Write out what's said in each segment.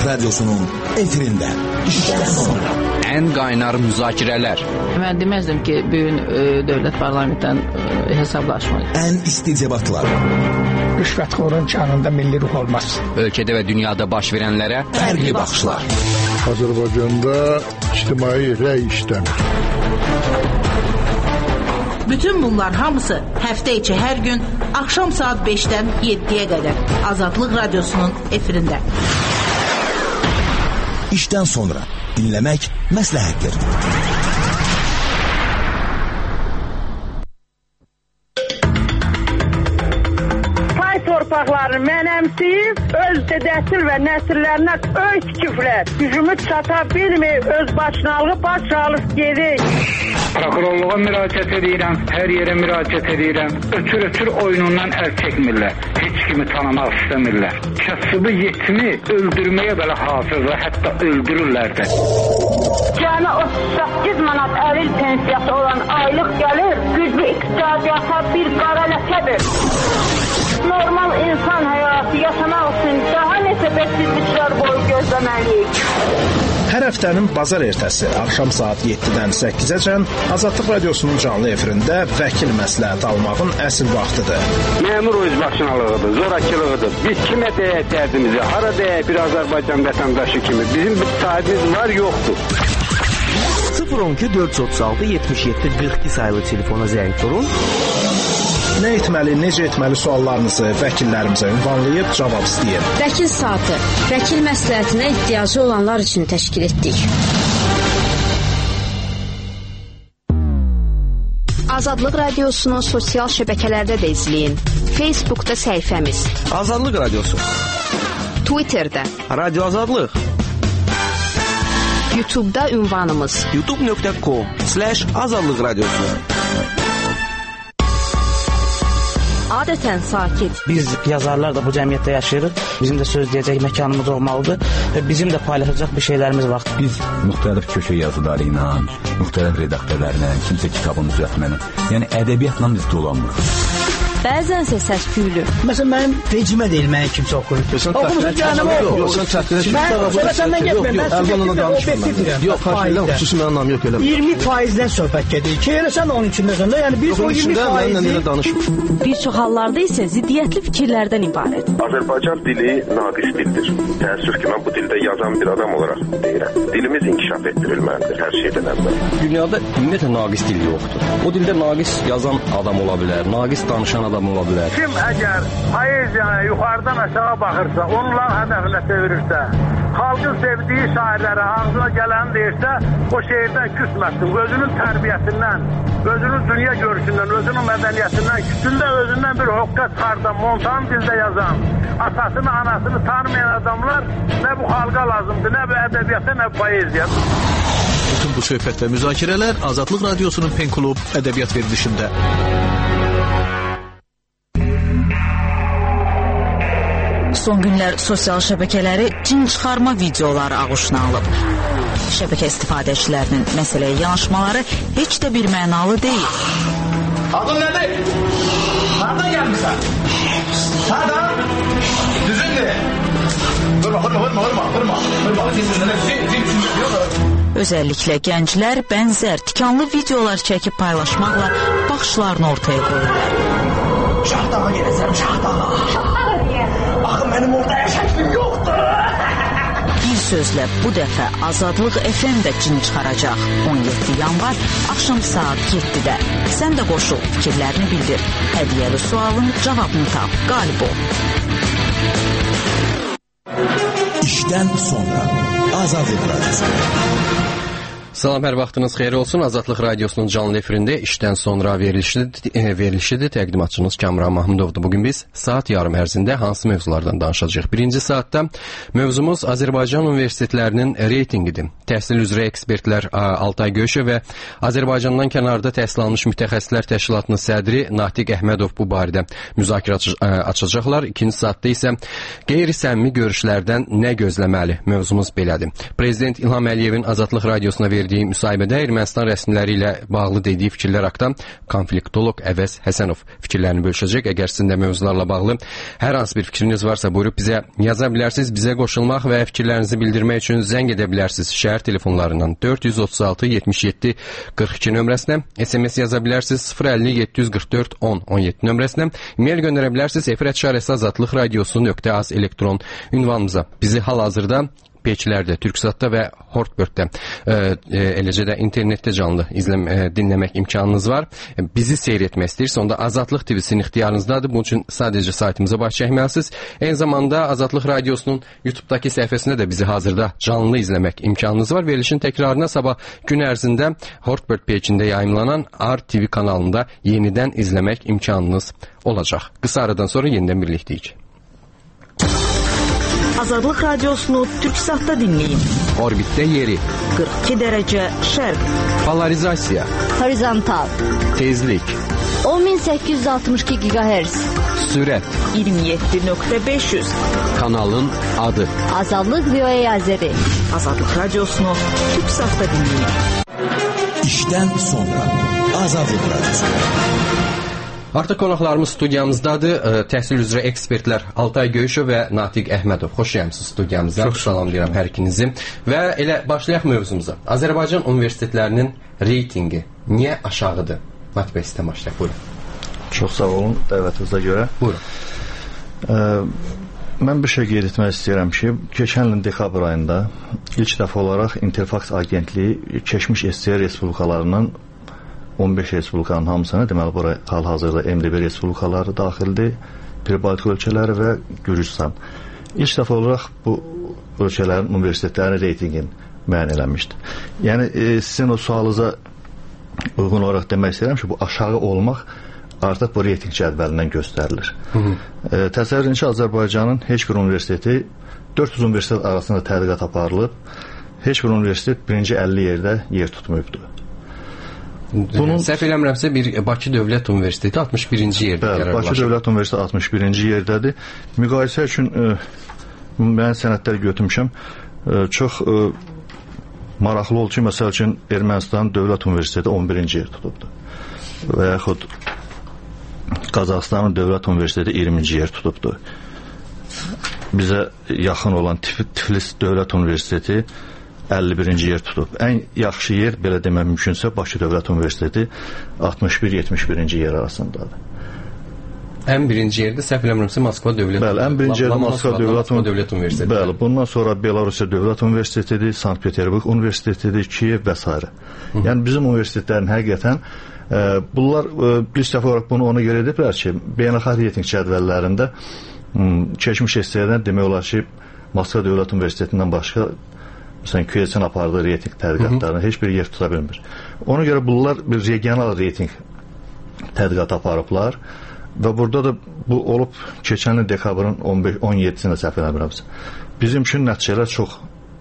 Radyosu'nun efirinde. İşten sonra. En qaynar müzakirələr. Mən deməzdim ki, bugün dövlət parlamentdən hesablaşmalıyıq. En isti debatlar. Rüşvətxorun canında milli ruh olmaz. Ölkədə və dünyada baş verənlərə fərqli baxışlar. Azərbaycanda ictimai rəy işləmir. Bütün bunlar hamısı həftə içi hər gün axşam saat 5-dən 7-yə qədər Azadlıq Radyosu'nun efirində. İşten sonra dinlemek məsləhətdir. Torpaqlarını mənəmsiyib, öz dədəsil və nəsillərinə öy tikiblər. Gücümü çata bilməyib, öz başınalığı baş alıb gedik. Prokurorluğa müraciət edirəm, hər yerə müraciət edirəm. Ötür oyunundan əl çəkmirlər. Heç kimi tanımaq istəmirlər. Kasıbı yetimi öldürməyə belə hazırlar, hətta öldürürlər də. Cəmi 38 manat əril pensiyası olan aylıq gəlir, güclü iqtisadiyyata bir qara ləkədir. Normal insan həyatı yaşamaq üçün daha neçə bəksizliklər boyu gözləməliyik. Hər həftənin bazar ertəsi axşam saat 7-dən 8-əcən Azadlıq Radyosu'nun canlı efirində vəkil məsləhət almağın əsl vaxtıdır. Məmur özbaşınalığıdır, zorakılığıdır. Biz kimə deyək dərdimizi, hara deyək bir Azərbaycan vətəndaşı kimi. Bizim bir sahibimiz var, yoxdur. 012 436 77 42 sayılı telefona zəng vurun. Nə etməli, necə etməli suallarınızı vəkillərimizə ünvanlayıb cavab istəyin. Vəkil saatı, vəkil məsləhətinə ehtiyacı olanlar üçün təşkil etdik. Azadlıq Radyosu'nu sosial şəbəkələrdə də izləyin. Facebook'da səhifəmiz Azadlıq Radyosu, Twitter'da Radio Azadlıq, YouTube'da ünvanımız youtube.com/Azadlıq Radyosu. Adətən sakit. Biz yazarlar da bu cəmiyyətdə yaşayırıq. Bizim də söz deyəcək məkanımız olmalıdır və bizim də paylaşacaq bir şeylərimiz var. Biz müxtəlif köşə yazıları ilə, müxtəlif redaktörlərlə, kimsə kitabını düzəltməni, yəni ədəbiyyatla biz dolanmırıq. Bəzənsə səs-küylü. Məsələn, mənim vecimə deyil, mənə kimsə oxuyur. Oxumuşsun canım, oxu. Səndən getməyəm, mən sizinlə objektifdirəm. Yox, xarşıyla xüsusi mənim anlam yox elə. 20%-dən söhbət gedir. Ki, elə sən onun içindəsən də, yəni biz o 20%-i... Bir çox hallarda isə ziddiyyətli fikirlərdən ibarət. Azərbaycan dili naqis dildir. Təəssüf ki, mən bu dildə yazan bir adam olaraq deyirəm. Dilimiz inkişaf etdirilməlidir hər şeydən əvvəl. Dünyada ümumiyyətlə naqis dil yoxdur. O dildə naqis yazan adam ola bilər, naqis danışan adam ola bilər. Kim əgər poeziyaya yuxarıdan aşağı baxırsa, onunla hədəfinə çevirirsə, xalqın sevdiyi şairlərə ağzına gələni deyirsə, o şeirdən küsməsin. Özünün tərbiyəsindən, özünün dünya görüşündən, özünün mədəniyyətindən, kütündə özündən bir hoqqa çıxardan, montan dildə yazan, atasını, anasını tanımayan adamlar nə bu xalqa lazımdır, nə bu ədəbiyyata, nə bu poeziya. Bütün bu söhbət və müzakirələr Azadlıq Radyosu'nun Pen Klub ədəbiyyat verilişində. Son günlər sosial şəbəkələri cin çıxarma videoları ağuşuna alıb. Şəbəkə istifadəçilərinin məsələyə yanaşmaları heç də bir mənalı deyil. Adın nədir? Hardan gəlmişsən? Hardan? Düzündür. Hırma. Özəlliklə gənclər bənzər tikanlı videolar çəkib paylaşmaqla baxışlarını ortaya qoyurlar. Şahdağa gələcəm, şahdağa. Baxın, mənim orada yaşayışım yoxdur. Bir sözlə bu dəfə Azadlıq FM də cin çıxaracaq. 17 yanvar axşam saat 7-də. Sən də qoşul, fikirlərini bildir. Hədiyyəli sualın cavabını tap, qalib ol. İşten sonra Azadlıq Radyosu. Salam, hər vaxtınız xeyir olsun. Azadlıq Radyosu'nun canlı efirində işdən sonra verilişidir. Təqdimatçınız Kamran Mahmudovdur. Bugün biz saat yarım ərzində hansı mövzulardan danışacağıq? Birinci saatda mövzumuz Azərbaycan universitetlərinin reytingidir. Təhsil üzrə ekspertlər Altay Göyşə və Azərbaycandan kənarda təhsil almış mütəxəssislər təşkilatının sədri Natiq Əhmədov bu barədə müzakirə açacaqlar. İkinci saatda isə qeyri-səmimi görüşlərdən nə gözləməli? Mövzumuz belədir. Prezident İlham Əliyevin Azadlıq Radiosuna verdiyi verdiyi müsahibədə Ermənistan rəsmiləri ilə bağlı dediyi fikirlər haqqında konfliktoloq Əvəz Həsənov fikirlərini bölüşəcək. Əgər sizin də mövzularla bağlı hər hansı bir fikriniz varsa buyurub bizə yaza bilərsiniz. Bizə qoşulmaq və fikirlərinizi bildirmək üçün zəng edə bilərsiniz. Şəhər telefonlarından 436 77 42 nömrəsinə, SMS yaza bilərsiniz 050 744 10 17 nömrəsinə, e-mail göndərə bilərsiniz efir@radiosu.az elektron ünvanımıza. Bizi hal-hazırda Peçlərdə, Türksatda və Hortbörtdə, eləcə də internetdə canlı dinləmək imkanınız var. Bizi seyr etmək istəyirsə, onda Azadlıq TV-sinin ixtiyarınızdadır. Bunun üçün sadəcə saytımıza baş çəkməlisiniz. Eyni zamanda Azadlıq Radiosunun YouTube-dakı səhifəsində də bizi hazırda canlı izləmək imkanınız var. Verilişin təkrarına sabah gün ərzində Hortbört Peçində yayımlanan RTV kanalında yenidən izləmək imkanınız olacaq. Qısa aradan sonra yenidən birlikdəyik. Azadlıq Radiosunu Türksatda dinləyin. Orbitdə yeri. 42 dərəcə şərq. Polarizasiya. Horizontal. Tezlik. 10862 GHz. Sürət. 27.500. Kanalın adı. Azadlıq VOA Azəri. Azadlıq Radiosunu Türksatda dinləyin. İşdən sonra Azadlıq Radiosu. Artıq qonaqlarımız studiyamızdadır. Təhsil üzrə ekspertlər Altay Göyüşov və Natiq Əhmədov. Xoş gəlmisiniz studiyamıza. Çox salamlayıram hər ikinizi. Və elə başlayaq mövzumuza. Azərbaycan universitetlərinin reytingi niyə aşağıdır? Natiq bəy, sizdən başlayaq. Buyurun. Çox sağ olun dəvətinizə görə. Buyurun. Mən bir şey qeyd etmək istəyirəm ki, keçən ilin dekabr ayında ilk dəfə olaraq Interfax agentliyi keçmiş SSR respublikalarının 15 respublikanın hamısına, deməli bura hal-hazırda MDB respublikaları daxildir, Pribaltik ölkələri və Gürcüstan. İlk dəfə olaraq bu ölkələrin universitetlərinin reytingini müəyyən eləmişdir. Yəni sizin o sualınıza uyğun olaraq demək istəyirəm ki, bu aşağı olmaq artıq bu reyting cədvəlindən göstərilir. Təsəvvür edin ki, Azərbaycanın heç bir universiteti 400 universitet arasında tədqiqat aparılıb, heç bir universitet birinci 50 yerdə yer tutmayıbdır. Səhv eləmirəmsə Bakı Dövlət Universiteti 61-ci yerdə qərarlaşıb. Bakı Dövlət Universiteti 61-ci yerdədir. Müqayisə üçün mən sənədlər götürmüşəm. Çox maraqlı oldu ki, məsəl üçün Ermənistan Dövlət Universiteti 11-ci yer tutubdur. Və yaxud Qazaxıstanın Dövlət Universiteti 20-ci yer tutubdur. Bizə yaxın olan Tiflis Dövlət Universiteti 51-ci yer tutub. Ən yaxşı yer, belə demək mümkünsə, Bakı Dövlət Universiteti 61-71-ci yer arasındadır. Ən birinci yerdə səhv eləmirəmsə Moskva Dövlət Universiteti. Bəli, ən birinci yerdə Moskva Dövlət Universiteti. Bəli, bundan sonra Belarusiya Dövlət Universitetidir, Sankt-Peterburg Universitetidir, Kiyev və s. Yəni bizim universitetlərin həqiqətən bunlar bir dəfə olaraq bunu ona görə ediblər ki, beynəlxalq reyting cədvəllərində keçmiş SSR-dən demək olar ki, Moskva Dövlət Universitetindən başqa məsələn, QS-in apardığı reyting tədqiqatlarına heç bir yer tuta bilmir. Ona görə bunlar bir regional reyting tədqiqat aparıblar və burada da bu olub keçən il dekabrın 17-sində səhv eləmirəmsə. Bizim üçün nəticələr çox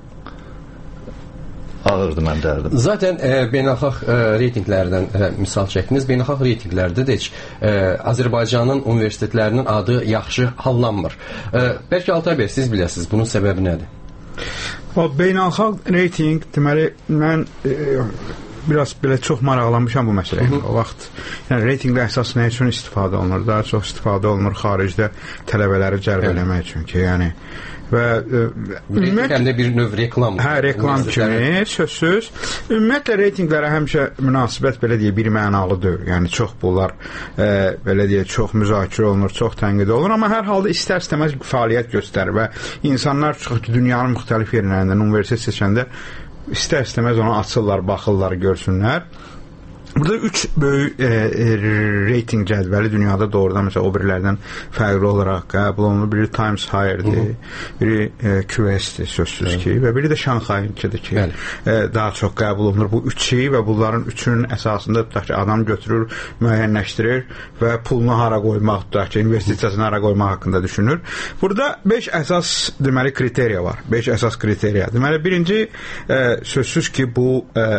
ağırdı, mən dərdim. Zaten beynəlxalq reytinglərdən misal çəkdiniz. Beynəlxalq reytinglərdə də heç Azərbaycanın universitetlərinin adı yaxşı hallanmır. Bəlkə Altay bəy, siz biləsiniz, bunun səbəbi nədir? Beynəlxalq reyting, deməli, mən biraz belə çox maraqlanmışam bu məsələyə. O vaxt, yəni reytinglə əsas nə üçün istifadə olunur? Daha çox istifadə olunur xaricdə tələbələri cəlb eləmək üçün ki, yəni və həm də bir növ reklam. Hə, reklam kimi, sözsüz. Ümumiyyətlə reytinglərə həmişə münasibət belə deyə bir mənalıdır. Yəni çox bunlar belə deyə çox müzakirə olunur, çox tənqid olunur, amma hər halda istər-istəməz fəaliyyət göstərir və insanlar çox dünyanın müxtəlif yerlərindən universitet seçəndə istər-istəməz ona açırlar, baxırlar, görsünlər. Burada 3 böyük reyting cədvəli dünyada doğrudan məsələn o birilərdən fərqli olaraq qəbul olunur. Biri Times Higher-dir, biri QS-dir sözsüz ki, və biri də Şanxayınkidir ki, daha çox qəbul olunur. Bu üçü və bunların üçünün əsasında tutaq ki, adam götürür, müəyyənləşdirir və pulunu hara qoymaq, tutaq ki, investisiyasını hara qoymaq haqqında düşünür. Burada 5 əsas deməli kriteriya var. 5 əsas kriteriya. Deməli birinci sözsüz ki, bu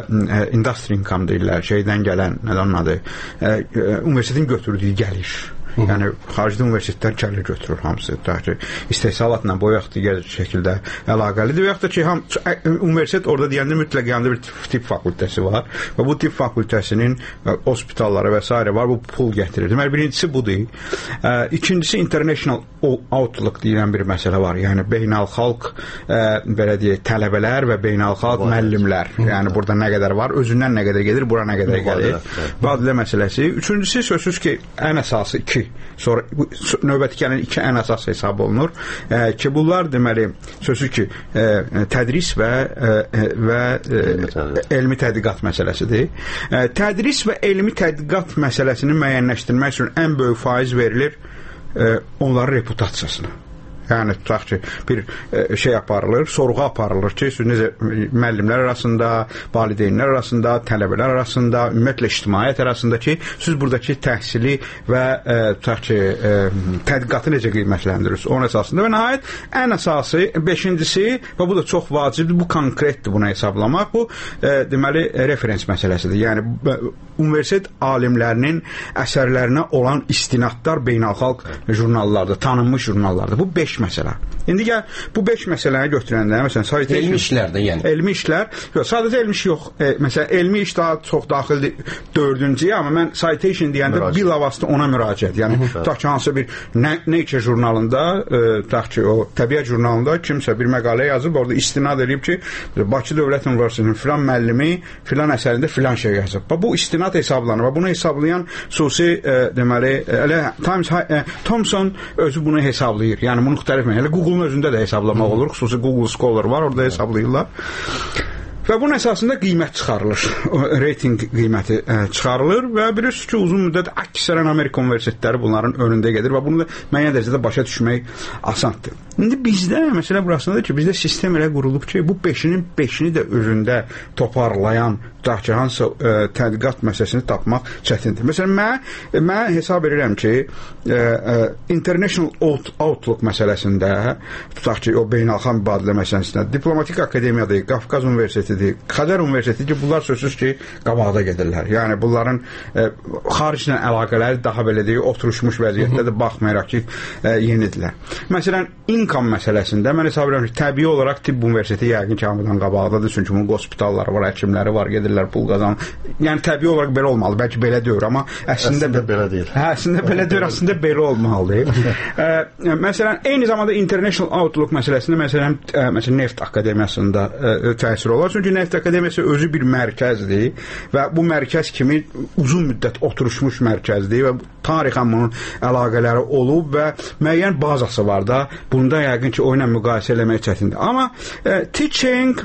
industry income deyirlər, şeydən gələn, nədən onun adı, universitetin götürdüyü gəlir. Yəni xarici universitetlər gəlir götürür hamısı. İstehsalatla bu yaxud digər şəkildə əlaqəlidir və yaxud da ki, universitet orada deyəndə mütləq yanında bir tibb fakültəsi var və bu tibb fakültəsinin hospitalları və s. var, bu pul gətirir. Deməli, birincisi budur. İkincisi, international outlook deyilən bir məsələ var. Yəni, beynəlxalq belə deyək, tələbələr və beynəlxalq müəllimlər. Yəni, burada nə qədər var, özündən nə qədər gedir, bura nə qədər gəlir. Mübadilə məsələsi. Üçüncüsü, sözsüz ki, ən əsası 2. Sonra növbəti gələn 2 ən əsas hesab olunur ki, bunlar deməli, sözsüz ki, tədris və elmi tədqiqat məsələsidir. Tədris və elmi tədqiqat məsələsini müəyyənləşdirmək üçün ən böyük faiz verilir onların reputasiyasına. Yəni, tutaq ki, bir şey aparılır, sorğu aparılır ki, necə müəllimlər arasında, valideynlər arasında, tələbələr arasında, ümumiyyətlə ictimaiyyət arasında ki, siz buradakı təhsili və tutaq ki, tədqiqatı necə qiymətləndirirsiniz? Onun əsasında və nəhayət, ən əsası, 5-incisi, və bu da çox vacibdir, bu konkretdir buna hesablamaq, bu, deməli, referens məsələsidir. Yəni, universitet alimlərinin əsərlərinə olan istinadlar beynəlxalq jurnallarda, tanınmış jurnallarda. Bu 5 məsələ. İndi gəl, bu 5 məsələni götürəndə, məsələn, elmi işlərdə, yəni. Elmi işlər, yox, sadəcə elmi iş yox. Məsələn, elmi iş daha çox daxildir 4-cüyə, amma mən citation deyəndə bilavasitə ona müraciət. Yəni, tutaq ki, hansısa bir Nature jurnalında, tutaq ki, o təbiət jurnalında kimsə bir məqalə yazıb, orada istinad edib ki, Bakı Dövlət Universitetinin filan müəllimi filan əsərində filan şey yazıb. Bu istinad hesablanır və bunu hesablayan xüsusi, deməli, Thomson özü bunu hesablayır. Yəni, bunu müxtəlif elə Google-un özündə də hesablamaq olur. Xüsusi Google Scholar var, orada hesablayırlar. Və bunun əsasında qiymət çıxarılır. Rating qiyməti çıxarılır və bilirsiniz ki, uzun müddət əksərən Amerika universitetləri bunların önündə gedir və bunu da müəyyən dərəcədə başa düşmək asandır. İndi bizdə, məsələ burasındadır ki, bizdə sistem elə qurulub ki, bu 5-nin 5-ni də özündə toparlayan, tutaq ki, hansısa tədqiqat məsələsini tapmaq çətindir. Məsələn, mən hesab edirəm ki, International Outlook məsələsində, tutaq ki, o beynəlxalq mübadilə məsələsində, Diplomatik Akademiyadır, Qafqaz Universitetidir, Xəzər Universiteti ki, bunlar sözsüz ki, qabaqda gedirlər. Yəni, bunların xariclə əlaqələri daha belə deyək, oturuşmuş vəziyyətdədir, baxmayaraq ki, yenidirlər. Məsələn, income məsələsində mən hesab edirəm ki, təbii olaraq tibb universiteti yəqin ki, hamıdan qabaqdadır, çünki bunun hospitalları var, həkimləri var, gedirlər, pul qazanır. Yəni, təbii olaraq belə olmalı, bəlkə belə deyir, amma əslində belə deyil. Əslində belə deyir, əslində belə olmalıdır. Məsələn, eyni zamanda International Outlook məsələsində, məsələn, Neft Akademiyasında təsir olar, çünki Neft Akademiyası özü bir mərkəzdir və bu mərkəz kimi uzun müddət oturuşmuş mərkəzdir və tarixən bunun əlaqələri olub və müəyyən bazası var da, bunda yəqin ki, o ilə müqayisə eləmək çətindir. Amma teaching,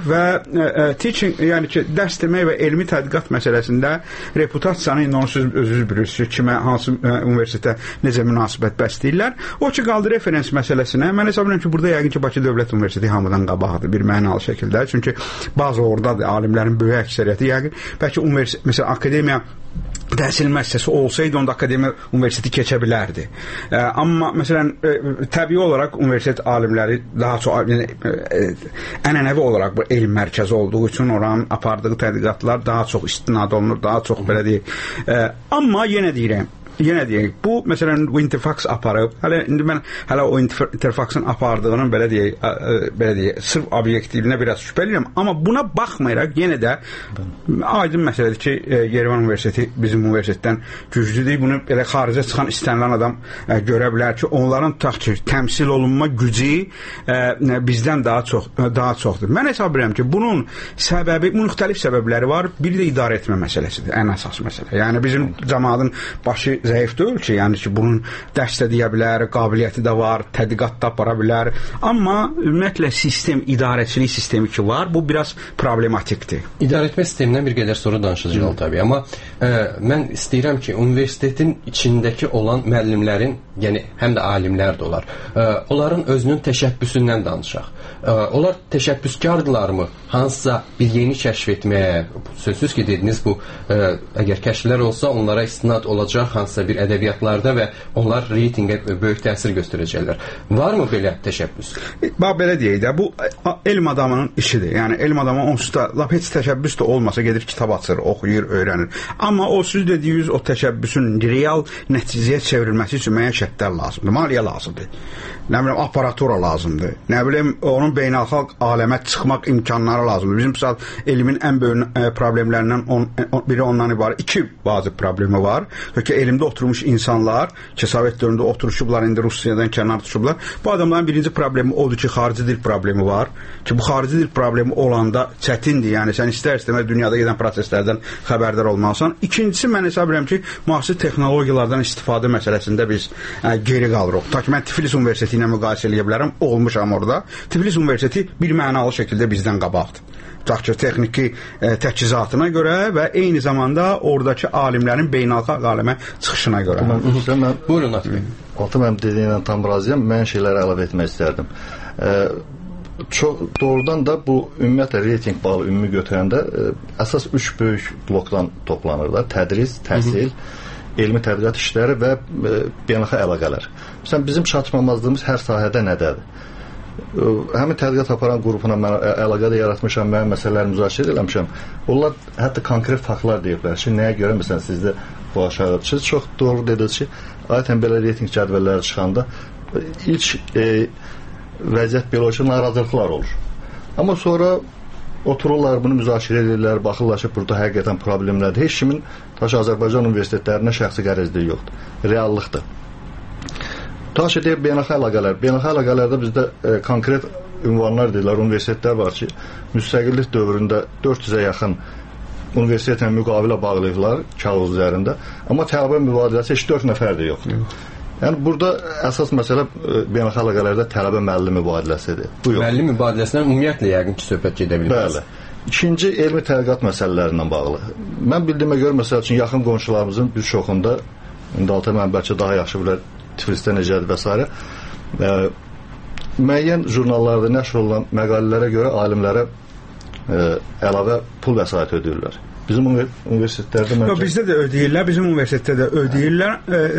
yəni ki, dərs demək və elmi tədqiqat məsələsində reputasiyanı indi onu siz özünüz bilirsiniz, kimə, hansı universitetə necə münasibət bəsləyirlər. O ki, qaldı referens məsələsinə, mən hesab edirəm ki, burada yəqin ki, Bakı Dövlət Universiteti hamıdan qabaqdır bir mənalı şəkildə. Çünki bazı oradadır, alimlərin böyük əksəriyyəti yəqin. Bəlkə məsələn, akademiya təhsil müəssisəsi olsaydı, onda akademiya universiteti keçə bilərdi. Amma, məsələn, təbii olaraq universitet alimləri daha çox, ənənəvi olaraq bu elm mərkəzi olduğu üçün oranın apardığı tədqiqatlar daha çox istinad olunur, daha çox belə deyək. Amma yenə deyirəm, bu, məsələn, Interfax aparıb, indi mən hələ o Interfaxın apardığının belə deyək, sırf obyektivlinə biraz şübhəliyəm, amma buna baxmayaraq yenə də aydın məsələdir ki, Yerevan Universiteti bizim universitetdən güclüdür. Bunu elə xaricə çıxan istənilən adam görə bilər ki, onların təmsil olunma gücü bizdən daha çoxdur. Mən hesab edirəm ki, bunun səbəbi, müxtəlif səbəbləri var. Biri də idarə etmə məsələsidir, ən əsas məsələ. Yəni, bizim cəmaatın başı zəif deyil ki, yəni ki, bunun dərs də deyə bilər, qabiliyyəti də var, tədqiqat da apara bilər. Amma ümumiyyətlə sistem, idarəçilik sistemi ki var, bu biraz problematikdir. İdarə etmə sistemindən bir qədər sonra danışacağıq tabii. Amma mən istəyirəm ki, universitetin içindəki olan müəllimlərin, yəni həm də alimlər də olar, onların özünün təşəbbüsündən danışaq. Onlar təşəbbüskardırlarmı? Hansısa bir yeni kəşf etməyə, sözsüz ki, dediniz bu, əgər kəşflər olsa, onlara istinad olacaq, hansısa hansısa bir ədəbiyyatlarda və onlar reytinqə böyük təsir göstərəcəklər. Varmı belə təşəbbüs? Bax, belə deyək də, bu elm adamının işidir. Yəni, elm adamı onsuz da, heç təşəbbüs də olmasa gedir, kitab açır, oxuyur, öyrənir. Amma o siz dediyiniz o təşəbbüsün real nəticəyə çevrilməsi üçün müəyyən şərtlər lazımdır. Maliyyə lazımdır. Nə bilim, aparatura lazımdır. Nə bilim, onun beynəlxalq aləmə çıxmaq imkanları lazımdır. Bizim saat elmin ən böyük problemlərindən biri ondan ibarət. 2 vacib problemi var. Çünki elmdə oturmuş insanlar, ki, Sovet dövründə oturuşublar, indi Rusiyadan kənar düşüblər. Bu adamların birinci problemi odur ki, xarici dil problemi var. Ki, bu xarici dil problemi olanda çətindir. Yəni, sən istər-istəməz dünyada gedən proseslərdən xəbərdar olmalısan. İkincisi, mən hesab edirəm ki, müasir texnologiyalardan istifadə məsələsində biz geri qalırıq. Ta ki, mən Tiflis Universiteti ilə müqayisə edə bilərəm, olmuşam orada. Tiflis Universiteti bir mənalı şəkildə bizdən qabaqdır. Tutaq ki, texniki təchizatına görə və eyni zamanda oradakı alimlərin beynəlxalq aləmə çıxışına görə. Buyurun, Atbey. Mənim dediyinlə tam razıyam. Mən şeyləri əlavə etmək istərdim. Doğrudan da bu ümumiyyətlə reyting balı ümumi götürəndə əsas 3 böyük blokdan toplanır da. Tədris, təhsil, elmi tədqiqat işləri və beynəlxalq əlaqələr. Məsələn, bizim çatışmamazlığımız hər sahədə nədədir? Həmin tədqiqat aparan qrupuna mən əlaqədə yaratmışam, mənim məsələləri müzakirə eləmişəm. Onlar hətta konkret faktlar deyiblər ki, nəyə görə məsələn sizdə bu aşağıdır. Siz çox doğru dediniz ki, adətən belə reyting cədvəlləri çıxanda ilk vəziyyət belə olur ki, narazılıqlar olur. Amma sonra otururlar, bunu müzakirə edirlər, baxırlar ki, burada həqiqətən problemlərdir. Heç kimin Azərbaycan universitetlərində şəxsi qərəzliyi yoxdur. Reallıqdır. Taş edib beynəlxalq əlaqələr. Beynəlxalq əlaqələrdə bizdə konkret ünvanlar deyirlər, universitetlər var ki, müstəqillik dövründə 400-ə yaxın universitetlə müqavilə bağlayırlar kağız üzərində, amma tələbə mübadiləsi heç 4 nəfər də yoxdur. Yəni, burada əsas məsələ beynəlxalq əlaqələrdə tələbə-müəllim mübadiləsidir. Müəllim mübadiləsindən ümumiyyətlə yəqin ki, söhbət gedə bilməz. Bəli. İkinci, elmi tədqiqat məsələlərindən bağlı. Mən bildiyimə görə, məsəl üçün, yaxın qonşularımızın bir çoxunda, indi altı mən bəlkə daha yaxşı bilər, Tiflisdə necədir və s. Müəyyən jurnallarda nəşr olunan məqalələrə görə alimlərə əlavə pul vəsait ödəyirlər. Bizim universitetlərdə bizdə də ödəyirlər, bizim universitetdə də ödəyirlər.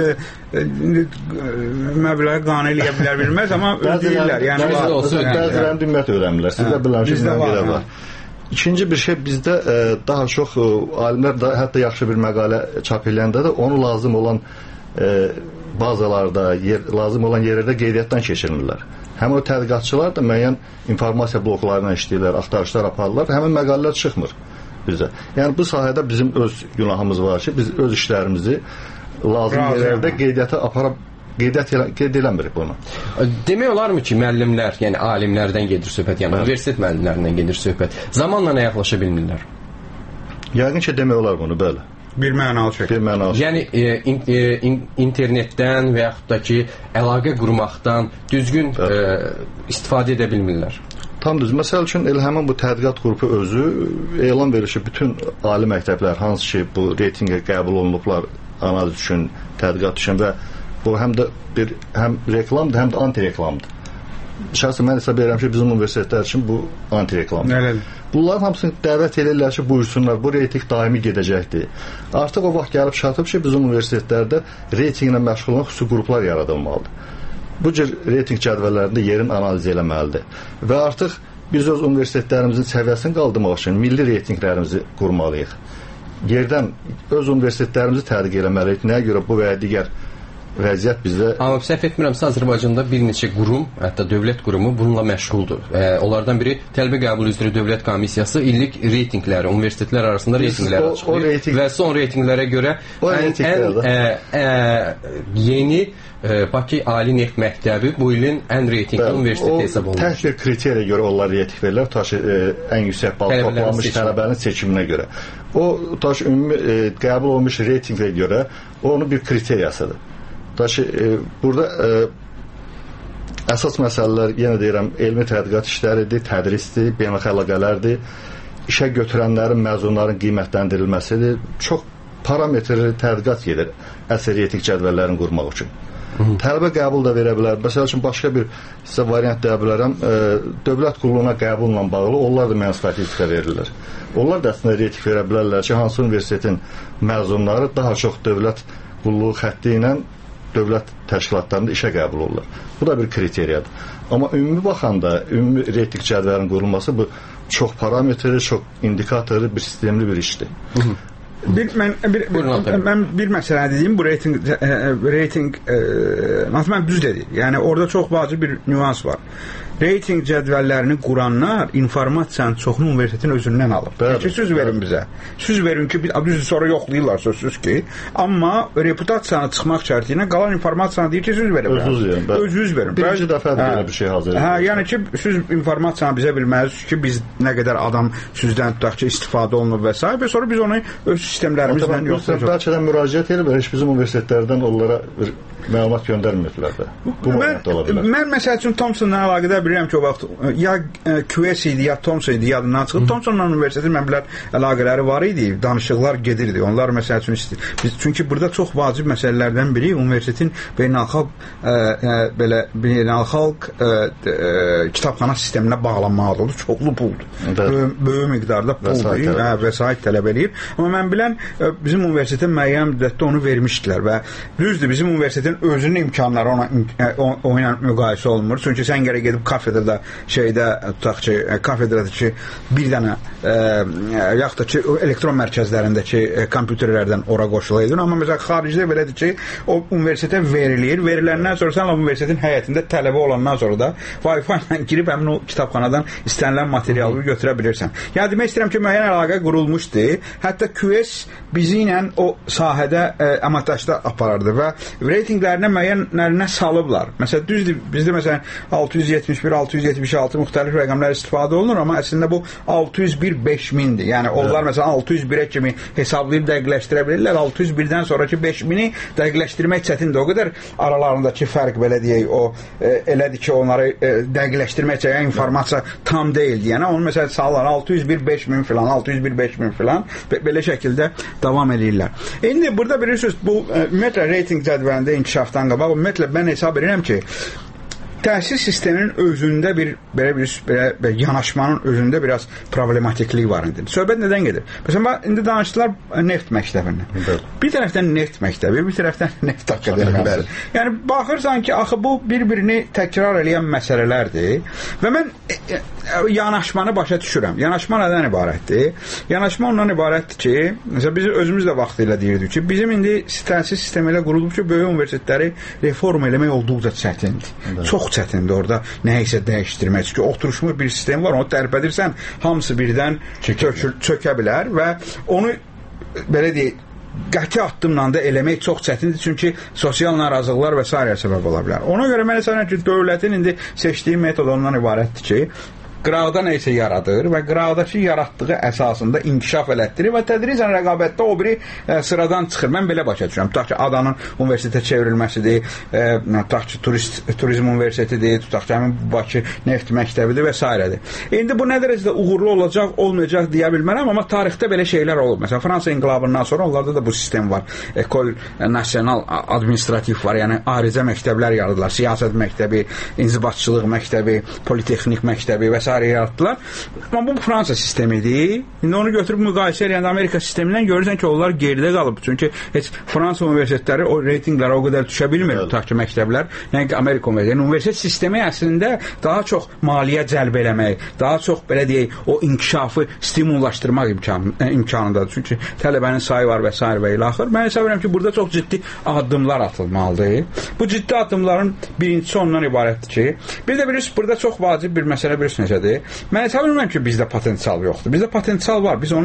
Məbləği qane eləyə bilər bilməz, amma ödəyirlər. Bəzilərini ümumiyyət öyrənmirlər. Sizdə bilən var. İkinci bir şey, bizdə daha çox alimlər da hətta yaxşı bir məqalə çap eləyəndə də onu lazım olan bazalarda, lazım olan yerlərdə qeydiyyatdan keçirmirlər. Həmin o tədqiqatçılar da müəyyən informasiya bloklarına işləyirlər, axtarışlar aparırlar, həmin məqalələr çıxmır bizə. Yəni, bu sahədə bizim öz günahımız var ki, biz öz işlərimizi lazım yerlərdə qeydiyyata aparıb, qeyd eləmirik bunu. Demək olarmı ki, müəllimlər, yəni alimlərdən gedir söhbət, yəni universitet müəllimlərindən gedir söhbət, zamanla yaxlaşa bilmirlər? Yəqin ki, demək olar bunu, bəli. Bir mənalı şəkildə. Yəni, internetdən və yaxud da ki, əlaqə qurmaqdan düzgün istifadə edə bilmirlər. Tam düz. Məsəl üçün, elə həmin bu tədqiqat qrupu özü elan verir ki, bütün ali məktəblər, hansı ki, bu reytingə qəbul olunublar analiz üçün, tədqiqat üçün və bu həm də həm reklamdır, həm də anti-reklamdır. Şəxsən mən hesab edirəm ki, bizim universitetlər üçün bu anti-reklamdır. Nələr? Bunların hamısını dəvət edirlər ki, buyursunlar, bu reyting daimi gedəcəkdir. Artıq o vaxt gəlib çatıb ki, bizim universitetlərdə reytinglə məşğul olan xüsusi qruplar yaradılmalıdır. Bu cür reyting cədvəllərində yerin analiz eləməlidir. Və artıq biz öz universitetlərimizin səviyyəsini qaldırmaq üçün milli reytinglərimizi qurmalıyıq. Yerdən öz universitetlərimizi tədqiq eləməliyik. Nəyə görə bu və ya digər vəziyyət bizdə... Amma səhv etmirəmsə, Azərbaycanda bir neçə qurum, hətta dövlət qurumu bununla məşğuldur. Onlardan biri tələbə qəbul üzrə dövlət komissiyası illik reytingləri, universitetlər arasında reytinglər açıqlayır və son reytinglərə görə yeni Bakı Ali Neft Məktəbi bu ilin ən reytingli universiteti hesab olunur. Tək bir kriteriya görə onlar reyting verirlər, ən yüksək bal toplamış tələbənin seçiminə görə. O, ümumi qəbul olmuş reytingə görə onun bir kriteriyasıdır. Burada əsas məsələlər, yenə deyirəm, elmi tədqiqat işləridir, tədrisdir, beynəlxalq əlaqələrdir, işə götürənlərin, məzunların qiymətləndirilməsidir. Çox parametrli tədqiqat gedir əsr reyting cədvəllərini qurmaq üçün. Tələbə qəbul da verə bilər. Məsəl üçün, başqa bir sizə variant deyə bilərəm, dövlət qulluğuna qəbulla bağlı, onlar da mənə statistika verirlər. Onlar da əslində reyting verə bilərlər ki, hansı universitetin məzunları daha çox dövlət qulluq xətti ilə dövlət təşkilatlarında işə qəbul olurlar. Bu da bir kriteriyadır. Amma ümumi baxanda, ümumi reytinq cədvəlinin qurulması bu çox parametri, çox indikatorlu bir sistemli bir işdir. Mən bir məsələ deyim, bu reytinq mən düz dedim. Yəni orada çox vacib bir nüans var. Reytinq cədvəllərini quranlar informasiyanın çoxunu universitetin özündən alıb. Söz verin bizə. Söz verin ki, düzdür, sonra yoxlayırlar sözsüz ki, amma reputasiyanı çıxmaq şərti ilə qalan informasiyanı deyir ki, söz verin. Özünüz verin. Birinci dəfə belə bir şey hazır edir. Yəni ki, söz informasiyanı bizə bilməlisiniz ki, biz nə qədər adam sözdən tutaq ki, istifadə olunub və s. və sonra biz onu öz sistemlərimizlə yoxlayacaq. Bəlkə də müraciət edib, heç bizim universitetlərdən onlara məlumat göndərməyiblər də. Mən məsəl üçün Thompsonla əlaqədar bilirəm ki, o vaxt ya QS idi, ya Thompson idi, yadından çıxıb. Thompsonla universitetin mən bilən əlaqələri var idi, danışıqlar gedirdi. Onlar məsəl üçün çünki burada çox vacib məsələlərdən biri universitetin beynəlxalq kitabxana sisteminə bağlanmalıdır. Çoxlu puldur. Böyük miqdarda puldur, vəsait tələb edir. Amma mən bilən bizim universitetin müəyyən müddətdə onu vermişdilər və düzdür, bizim universitetin özünün imkanları ona ilə müqayisə olunmur. Çünki sən gərək gedib kafedrada tutaq ki, kafedradakı bir dənə yaxud da ki, elektron mərkəzlərindəki kompüterlərdən ora qoşulaydın. Amma məsələn, xaricdə belədir ki, o universitetə verilir. Veriləndən sonra sən o universitetin həyətində tələbə olandan sonra da Wi-Fi ilə girib həmin o kitabxanadan istənilən materialı götürə bilirsən. Yəni, demək istəyirəm ki, müəyyən əlaqə qurulmuşdu. Hətta QS bizi ilə o sahədə əməkdaşda aparardı və reytinqlərinə müəyyənlərinə salıblar. Məsələn, düzdür, bizdə məsələn 671, 676 müxtəlif rəqəmlər istifadə olunur, amma əslində bu 601-5000-dir. Yəni, onlar məsələn 601-ə kimi hesablayıb dəqiqləşdirə bilirlər. 601-dən sonraki 5000-i dəqiqləşdirmək çətindir. O qədər aralarındakı fərq, belə deyək, elədir ki, onları dəqiqləşdirmək çəkən informasiya tam deyil. Yəni, onu məsələn sallar 601-5000 filan, 601-5000 filan belə şəkildə davam edirlər. İndi burada bilirsiniz, bu ümumiyyətlə reytinq cədvəlində inkişafdan qabaq, ümumiyyətlə mən hesab edirəm ki, təhsil sisteminin özündə belə yanaşmanın özündə biraz problematiklik var indi. Söhbət nədən gedir? Məsələn, indi danışdılar neft məktəbindən. Bir tərəfdən neft məktəbi, bir tərəfdən neft akademiyası. Yəni, baxırsan ki, axı bu bir-birini təkrar eləyən məsələlərdir və mən yanaşmanı başa düşürəm. Yanaşma nədən ibarətdir? Yanaşma ondan ibarətdir ki, məsələn, biz özümüz də vaxtıyla deyirdik ki, bizim indi təhsil sistemi ilə qurulub ki, böyük universitetləri reform eləmək olduqca çətindir. Çox çətindir orada nəyisə dəyişdirmək. Çünki oturuşmuş bir sistem var, onu tərpədirsən, hamısı birdən çökə bilər və onu belə deyək, qəti addımla da eləmək çox çətindir, çünki sosial narazılıqlar və s. səbəb ola bilər. Ona görə mən hesab edirəm ki, dövlətin indi seçdiyi metod ondan ibarətdir ki, qıraqda nə isə yaradır və qıraqdakı yaratdığı əsasında inkişaf elətdirir və tədricən rəqabətdə o biri sıradan çıxır. Mən belə başa düşürəm. Tutaq ki, adanın universitetə çevrilməsidir, tutaq ki, turizm universitetidir, tutaq ki, həmin Bakı neft məktəbidir və s. İndi bu nə dərəcədə uğurlu olacaq, olmayacaq deyə bilmərəm, amma tarixdə belə şeylər olub. Məsələn, Fransa inqilabından sonra onlarda da bu sistem var. Ekol nasional administrativ var, yəni ayrıca məktəblər yaradılar. Siyasət məktəbi, inzibatçılıq məktəbi, politexnik məktəbi və s. yaratdılar. Amma bu Fransa sistemidir. İndi onu götürüb müqayisə edəndə Amerika sistemindən görürsən ki, onlar geridə qalıb. Çünki heç Fransa universitetləri o reytinqlərə o qədər düşə bilmir, tutaq ki, məktəblər, yəni ki, Amerika universitetləri. Yəni, universitet sistemi əslində daha çox maliyyə cəlb eləmək, daha çox, belə deyək, o inkişafı stimullaşdırmaq imkanındadır. Çünki tələbənin sayı var və s. və ilə axır. Mən hesab edirəm ki, burada çox ciddi addımlar atılmalıdır. Bu ciddi addımların birincisi ondan ibarətdir ki, bir də bilirsiniz, burada çox vacib bir məsələ bilirsiniz necədir? Mən hesab edirəm ki, bizdə potensial yoxdur. Bizdə potensial var. Biz onu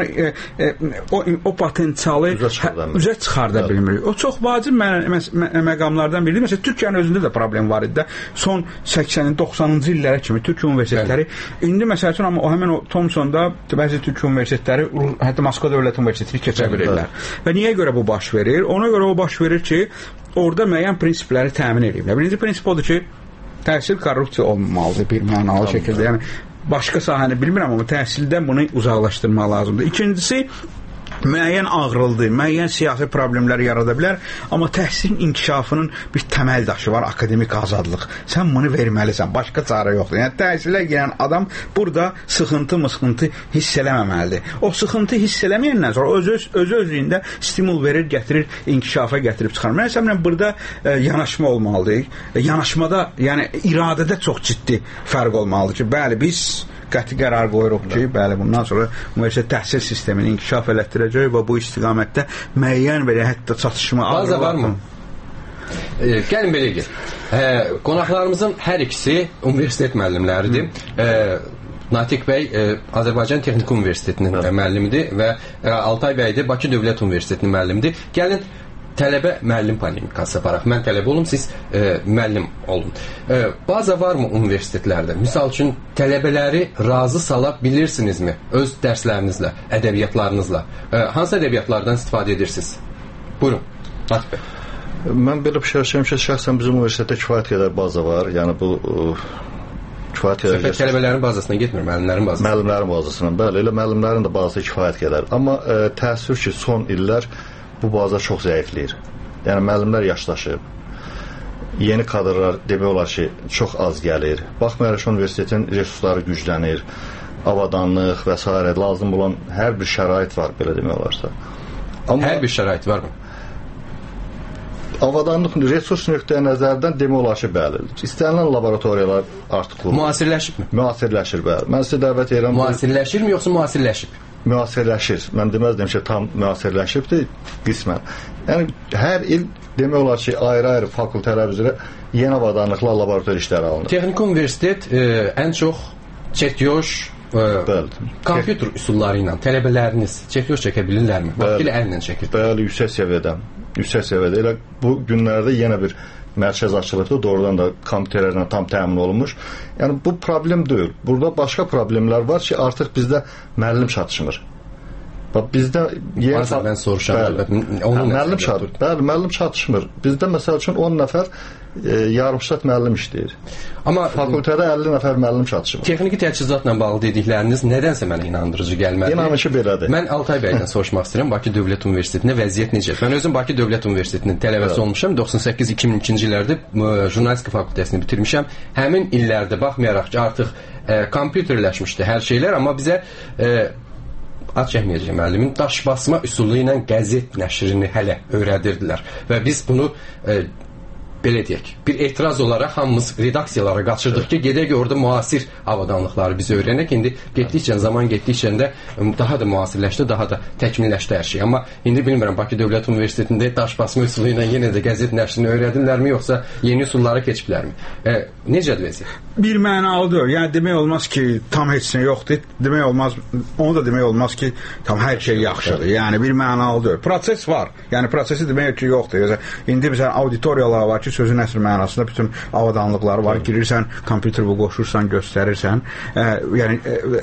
o potensialı üzə çıxarda bilmirik. O çox vacib məqamlardan biridir. Məsələn, Türkiyənin özündə də problem var idi. Son 80-ci, 90-cı illərə kimi Türkiyə universitetləri indi məsəl üçün, amma həmin o Thompsonda bəzi Türkiyə universitetləri, hətta Moskva Dövlət Universitetini keçə bilirlər. Və niyə görə bu baş verir? Ona görə o baş verir ki, orada müəyyən prinsipləri təmin ediblər. Birinci prinsip odur ki, təhsil korrupsiya olmamalıdır bir mənalı şəkildə. Yəni, başqa sahəni bilmirəm, amma təhsildən bunu uzaqlaşdırmaq lazımdır. İkincisi, müəyyən ağrılıdır, müəyyən siyasi problemlər yarada bilər, amma təhsilin inkişafının bir təməl daşı var, akademik azadlıq. Sən bunu verməlisən, başqa çarə yoxdur. Yəni təhsilə girən adam burada sıxıntı hiss eləməməlidir. O sıxıntı hiss eləməyəndən sonra öz-özlüyündə stimul verir, gətirir, inkişafa gətirib çıxarır. Mən hesablayıram, burada yanaşma olmalıdır. Yanaşmada, yəni iradədə çox ciddi fərq olmalıdır ki, bəli, biz qəti qərar qoyuruq ki, bəli, bundan sonra universitet təhsil sistemini inkişaf elətdirəcək və bu istiqamətdə müəyyən belə hətta çatışma baza varmı? Gəlin belə gəl. Qonaqlarımızın hər ikisi universitet müəllimləridir. Natiq bəy Azərbaycan Texniki Universitetinin müəllimidir və Altay bəy də Bakı Dövlət Universitetinin müəllimidir. Gəlin tələbə müəllim polemikası aparaq. Mən tələbə olum, siz müəllim olun. Baza varmı universitetlərdə? Misal üçün tələbələri razı sala bilirsinizmi öz dərslərinizlə, ədəbiyyatlarınızla? Hansı ədəbiyyatlardan istifadə edirsiniz? Buyurun, Natiq bəy. Mən belə fikirləşirəm ki, şəxsən bizim universitetdə kifayət qədər baza var. Yəni bu kifayət qədər. Söhbət tələbələrin bazasına getmir, müəllimlərin bazasına. Müəllimlərin bazasına, bəli, elə müəllimlərin də bazası kifayət qədər. Amma təəssüf ki, son illər bu baza çox zəifləyir. Yəni müəllimlər yaşlaşıb. Yeni kadrlar demək olar ki, çox az gəlir. Baxmayaraq ki, universitetin resursları güclənir. Avadanlıq və s. lazım olan hər bir şərait var, belə demək olarsa. Amma hər bir şərait varmı? Avadanlıq resurs nöqteyi nəzərdən demək olar ki, bəlidir. İstənilən laboratoriyalar artıq qurulur. Müasirləşibmi? Müasirləşir, bəli. Mən sizə dəvət edirəm. Müasirləşirmi yoxsa müasirləşib? Müasirləşir. Mən deməzdim ki, tam müasirləşibdir, qismən. Yəni, hər il demək olar ki, ayrı-ayrı fakültələr üzrə yeni avadanlıqla laborator işləri alınır. Texniki universitet ən çox çertyoj, kompüter üsulları ilə tələbələriniz çertyoj çəkə bilirlərmi? Bax, elə əllə çəkir. Bəli, yüksək səviyyədə. Elə bu günlərdə yenə bir mərkəz açılıbdır, doğrudan da kompüterlərlə tam təmin olunmuş. Yəni bu problem deyil. Burada başqa problemlər var ki, artıq bizdə müəllim çatışmır. Bax bizdə mən soruşam. Müəllim çatışmır. Bizdə məsəl üçün 10 nəfər yarımşat müəllim işləyir. Amma fakültədə 50 nəfər müəllim çatışmır. Texniki təchizatla bağlı dedikləriniz nədənsə mənə inandırıcı gəlmədi. İnanın ki, belədir. Mən Altay bəydən soruşmaq istəyirəm, Bakı Dövlət Universitetində vəziyyət necə? Mən özüm Bakı Dövlət Universitetinin tələbəsi olmuşam. 98-2002-ci illərdə jurnalistika fakültəsini bitirmişəm. Həmin illərdə baxmayaraq ki, artıq kompüterləşmişdi hər şeylər, amma bizə ad çəkməyəcək müəllimin daş basma üsulu ilə qəzet nəşrini hələ öyrədirdilər və biz bunu belə deyək, bir etiraz olaraq hamımız redaksiyalara qaçırdıq ki, gedək orada müasir avadanlıqları biz öyrənək. İndi getdikcə, zaman getdikcə də daha da müasirləşdi, daha da təkmilləşdi hər şey. Amma indi bilmirəm, Bakı Dövlət Universitetində daş basma üsulu ilə yenə də qəzet nəşrini öyrədirlərmi, yoxsa yeni üsullara keçiblərmi? Necədir vəziyyət? Bir mənalıdır. Yəni demək olmaz ki, tam heç nə yoxdur. Demək olmaz, onu da demək olmaz ki, tam hər şey yaxşıdır. Yəni bir mənalıdır. Proses var. Yəni prosesi demək ki, yoxdur. İndi bizə auditoriyalar var ki, sözün əsl mənasında bütün avadanlıqları var. Girirsən, kompüter bu qoşursan, göstərirsən. Yəni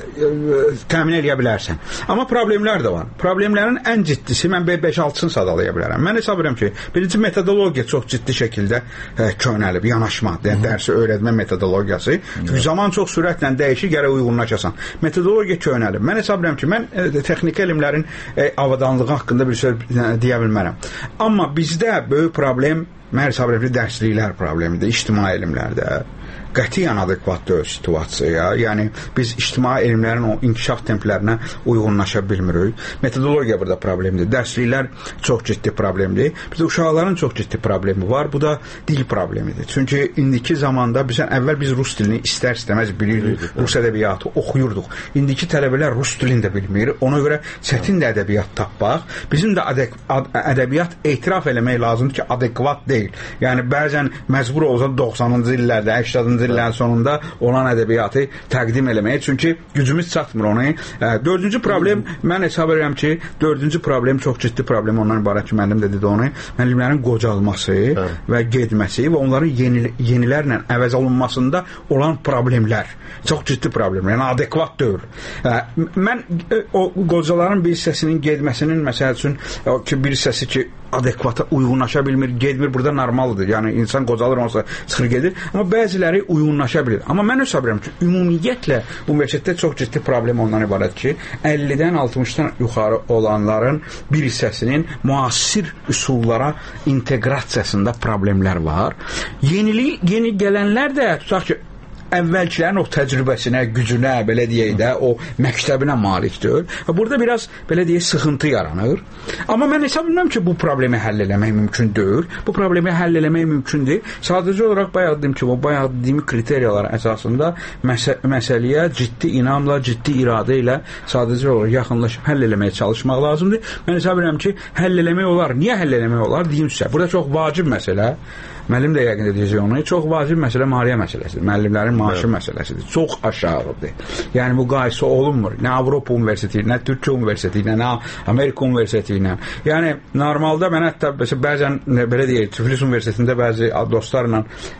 təmin edə bilərsən. Amma problemlər də var. Problemlərin ən ciddisi, mən 5-6-sını sadalaya bilərəm. Mən hesab edirəm ki, birinci metodologiya çox ciddi şəkildə köhnəlib, yanaşma, dərsi öyrətmə metodologiyası. Çünki zaman çox sürətlə dəyişir, gərək uyğunlaşasan. Metodologiya köhnəlib. Mən hesab edirəm ki, mən texniki elmlərin avadanlığı haqqında bir söz deyə bilmərəm. Amma bizdə böyük problem, mən hesab edirəm ki, dərsliklər problemidir, ictimai elmlərdə. Qətiyyən adekvat deyil situasiya. Yəni biz ictimai elmlərin o inkişaf templərinə uyğunlaşa bilmirik. Metodologiya burada problemdir. Dərsliklər çox ciddi problemdir. Bizdə uşaqların çox ciddi problemi var. Bu da dil problemidir. Çünki indiki zamanda əvvəl biz rus dilini istər-istəməz bilirdik. Rus ədəbiyyatı oxuyurduq. İndiki tələbələr rus dilini də bilmir. Ona görə çətindir ədəbiyyat tapmaq. Bizim də ədəbiyyat etiraf eləmək lazımdır ki, adekvat deyil. Yəni bəzən məcbur olsa 90-cı illərdə, 80-cı illərin sonunda olan ədəbiyyatı təqdim eləməyə. Çünki gücümüz çatmır onu. Dördüncü problem, mən hesab edirəm ki, dördüncü problem çox ciddi problem. Ondan ibarət ki, müəllim də dedi onu. Müəllimlərin qocalması və getməsi və onların yenilərlə əvəz olunmasında olan problemlər. Çox ciddi problemlər. Yəni adekvat deyil. Mən o qocaların bir hissəsinin getməsinin, məsəl üçün ki, bir hissəsi ki, adekvata uyğunlaşa bilmir, gedmir, burada normaldır. Yəni insan qocalır onsa çıxır gedir, amma bəziləri uyğunlaşa bilir. Amma mən hesab edirəm ki, ümumiyyətlə universitetdə çox ciddi problem ondan ibarət ki, 50-dən 60-dan yuxarı olanların bir hissəsinin müasir üsullara inteqrasiyasında problemlər var. Yeni gələnlər də tutaq ki, əvvəlkilərin o təcrübəsinə, gücünə, belə deyək də, o məktəbinə malikdir. Burada biraz, belə deyək, sıxıntı yaranır. Amma mən hesab edirəm ki, bu problemi həll eləmək mümkün deyil. Bu problemi həll eləmək mümkündür. Sadəcə olaraq bayaq dedim ki, o bayaq dediyim kriteriyalar əsasında məsələyə ciddi inamla, ciddi iradə ilə sadəcə olaraq yaxınlaşıb həll eləməyə çalışmaq lazımdır. Mən hesab edirəm ki, həll eləmək olar. Niyə həll eləmək olar? Deyim sizə. Burada çox vacib məsələ. Müəllim də yəqin edəcək onu. Çox vacib məsələ maliyyə məsələsidir. Müəllimlərin maaşı məsələsidir. Çox aşağıdır. Yəni müqayisə olunmur. Nə Avropa Universiteti, nə Türkiyə Universiteti, nə Amerika Universiteti ilə. Yəni normalda mən hətta bəzən belə deyək, Tiflis Universitetində bəzi dostlarla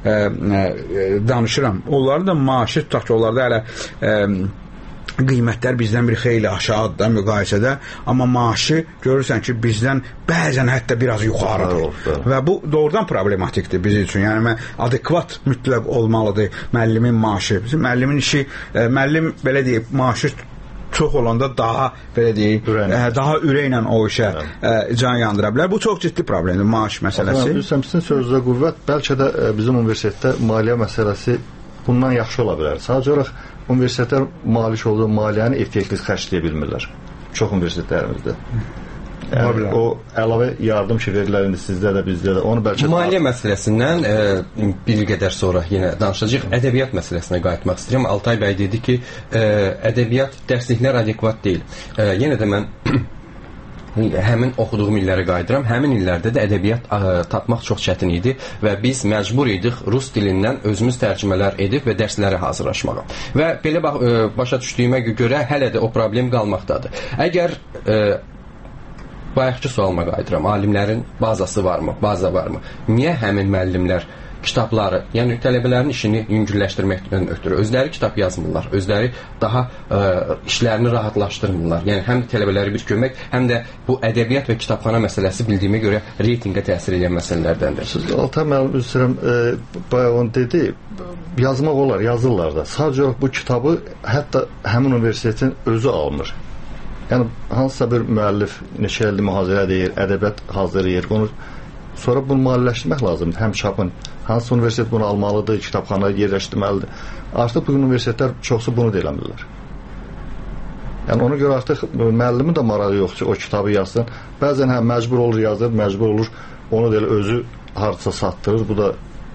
danışıram. Onların da maaşı tutaq ki, onlarda hələ qiymətlər bizdən bir xeyli aşağıdır da müqayisədə, amma maaşı görürsən ki, bizdən bəzən hətta biraz yuxarıdır. Və bu doğrudan problematikdir biz üçün. Yəni mən adekvat mütləq olmalıdır müəllimin maaşı. Bizim müəllimin işi, müəllim belə deyib, maaşı çox olanda daha belə deyək, daha ürəklə o işə can yandıra bilər. Bu çox ciddi problemdir, maaş məsələsi. Bilirsən, sizin sözünüzə qüvvət, bəlkə də bizim universitetdə maliyyə məsələsi bundan yaxşı ola bilər. Sadəcə olaraq universitetlər malik olduğu maliyyəni effektiv xərcləyə bilmirlər. Çox universitetlərimizdə. Yəni, o əlavə yardım ki, verirlər indi sizdə də, bizdə də. Onu bəlkə maliyyə məsələsindən bir qədər sonra yenə danışacağıq. Ədəbiyyat məsələsinə qayıtmaq istəyirəm. Altay bəy dedi ki, ədəbiyyat dərsliklər adekvat deyil. Yenə də mən həmin oxuduğum illərə qayıdıram. Həmin illərdə də ədəbiyyat tapmaq çox çətin idi və biz məcbur idik rus dilindən özümüz tərcümələr edib və dərslərə hazırlaşmağa. Və belə başa düşdüyümə görə hələ də o problem qalmaqdadır. Əgər bayaqki sualıma qayıdıram, alimlərin bazası varmı, baza varmı? Niyə həmin müəllimlər kitabları, yəni tələbələrin işini yüngülləşdirməkdən ötürü özləri kitab yazmırlar, özləri daha işlərini rahatlaşdırmırlar. Yəni həm tələbələri bir kömək, həm də bu ədəbiyyat və kitabxana məsələsi bildiyimə görə reytinqə təsir edən məsələlərdəndir. Siz Altay müəllim üzrəm bayaq onu dedi, yazmaq olar, yazırlar da. Sadəcə bu kitabı hətta həmin universitetin özü almır. Yəni hansısa bir müəllif neçə ildir mühazirə deyir, ədəbiyyat hazırlayır, bunu sonra bunu maliyyələşdirmək lazımdır. Həm çapın, hansı universitet bunu almalıdır, kitabxanaya yerləşdirməlidir. Artıq bu universitetlər çoxsu bunu da eləmirlər. Yəni ona görə artıq müəllimin də marağı yox ki, o kitabı yazsın. Bəzən məcbur olur yazır, məcbur olur onu da elə özü hardasa satdırır. Bu da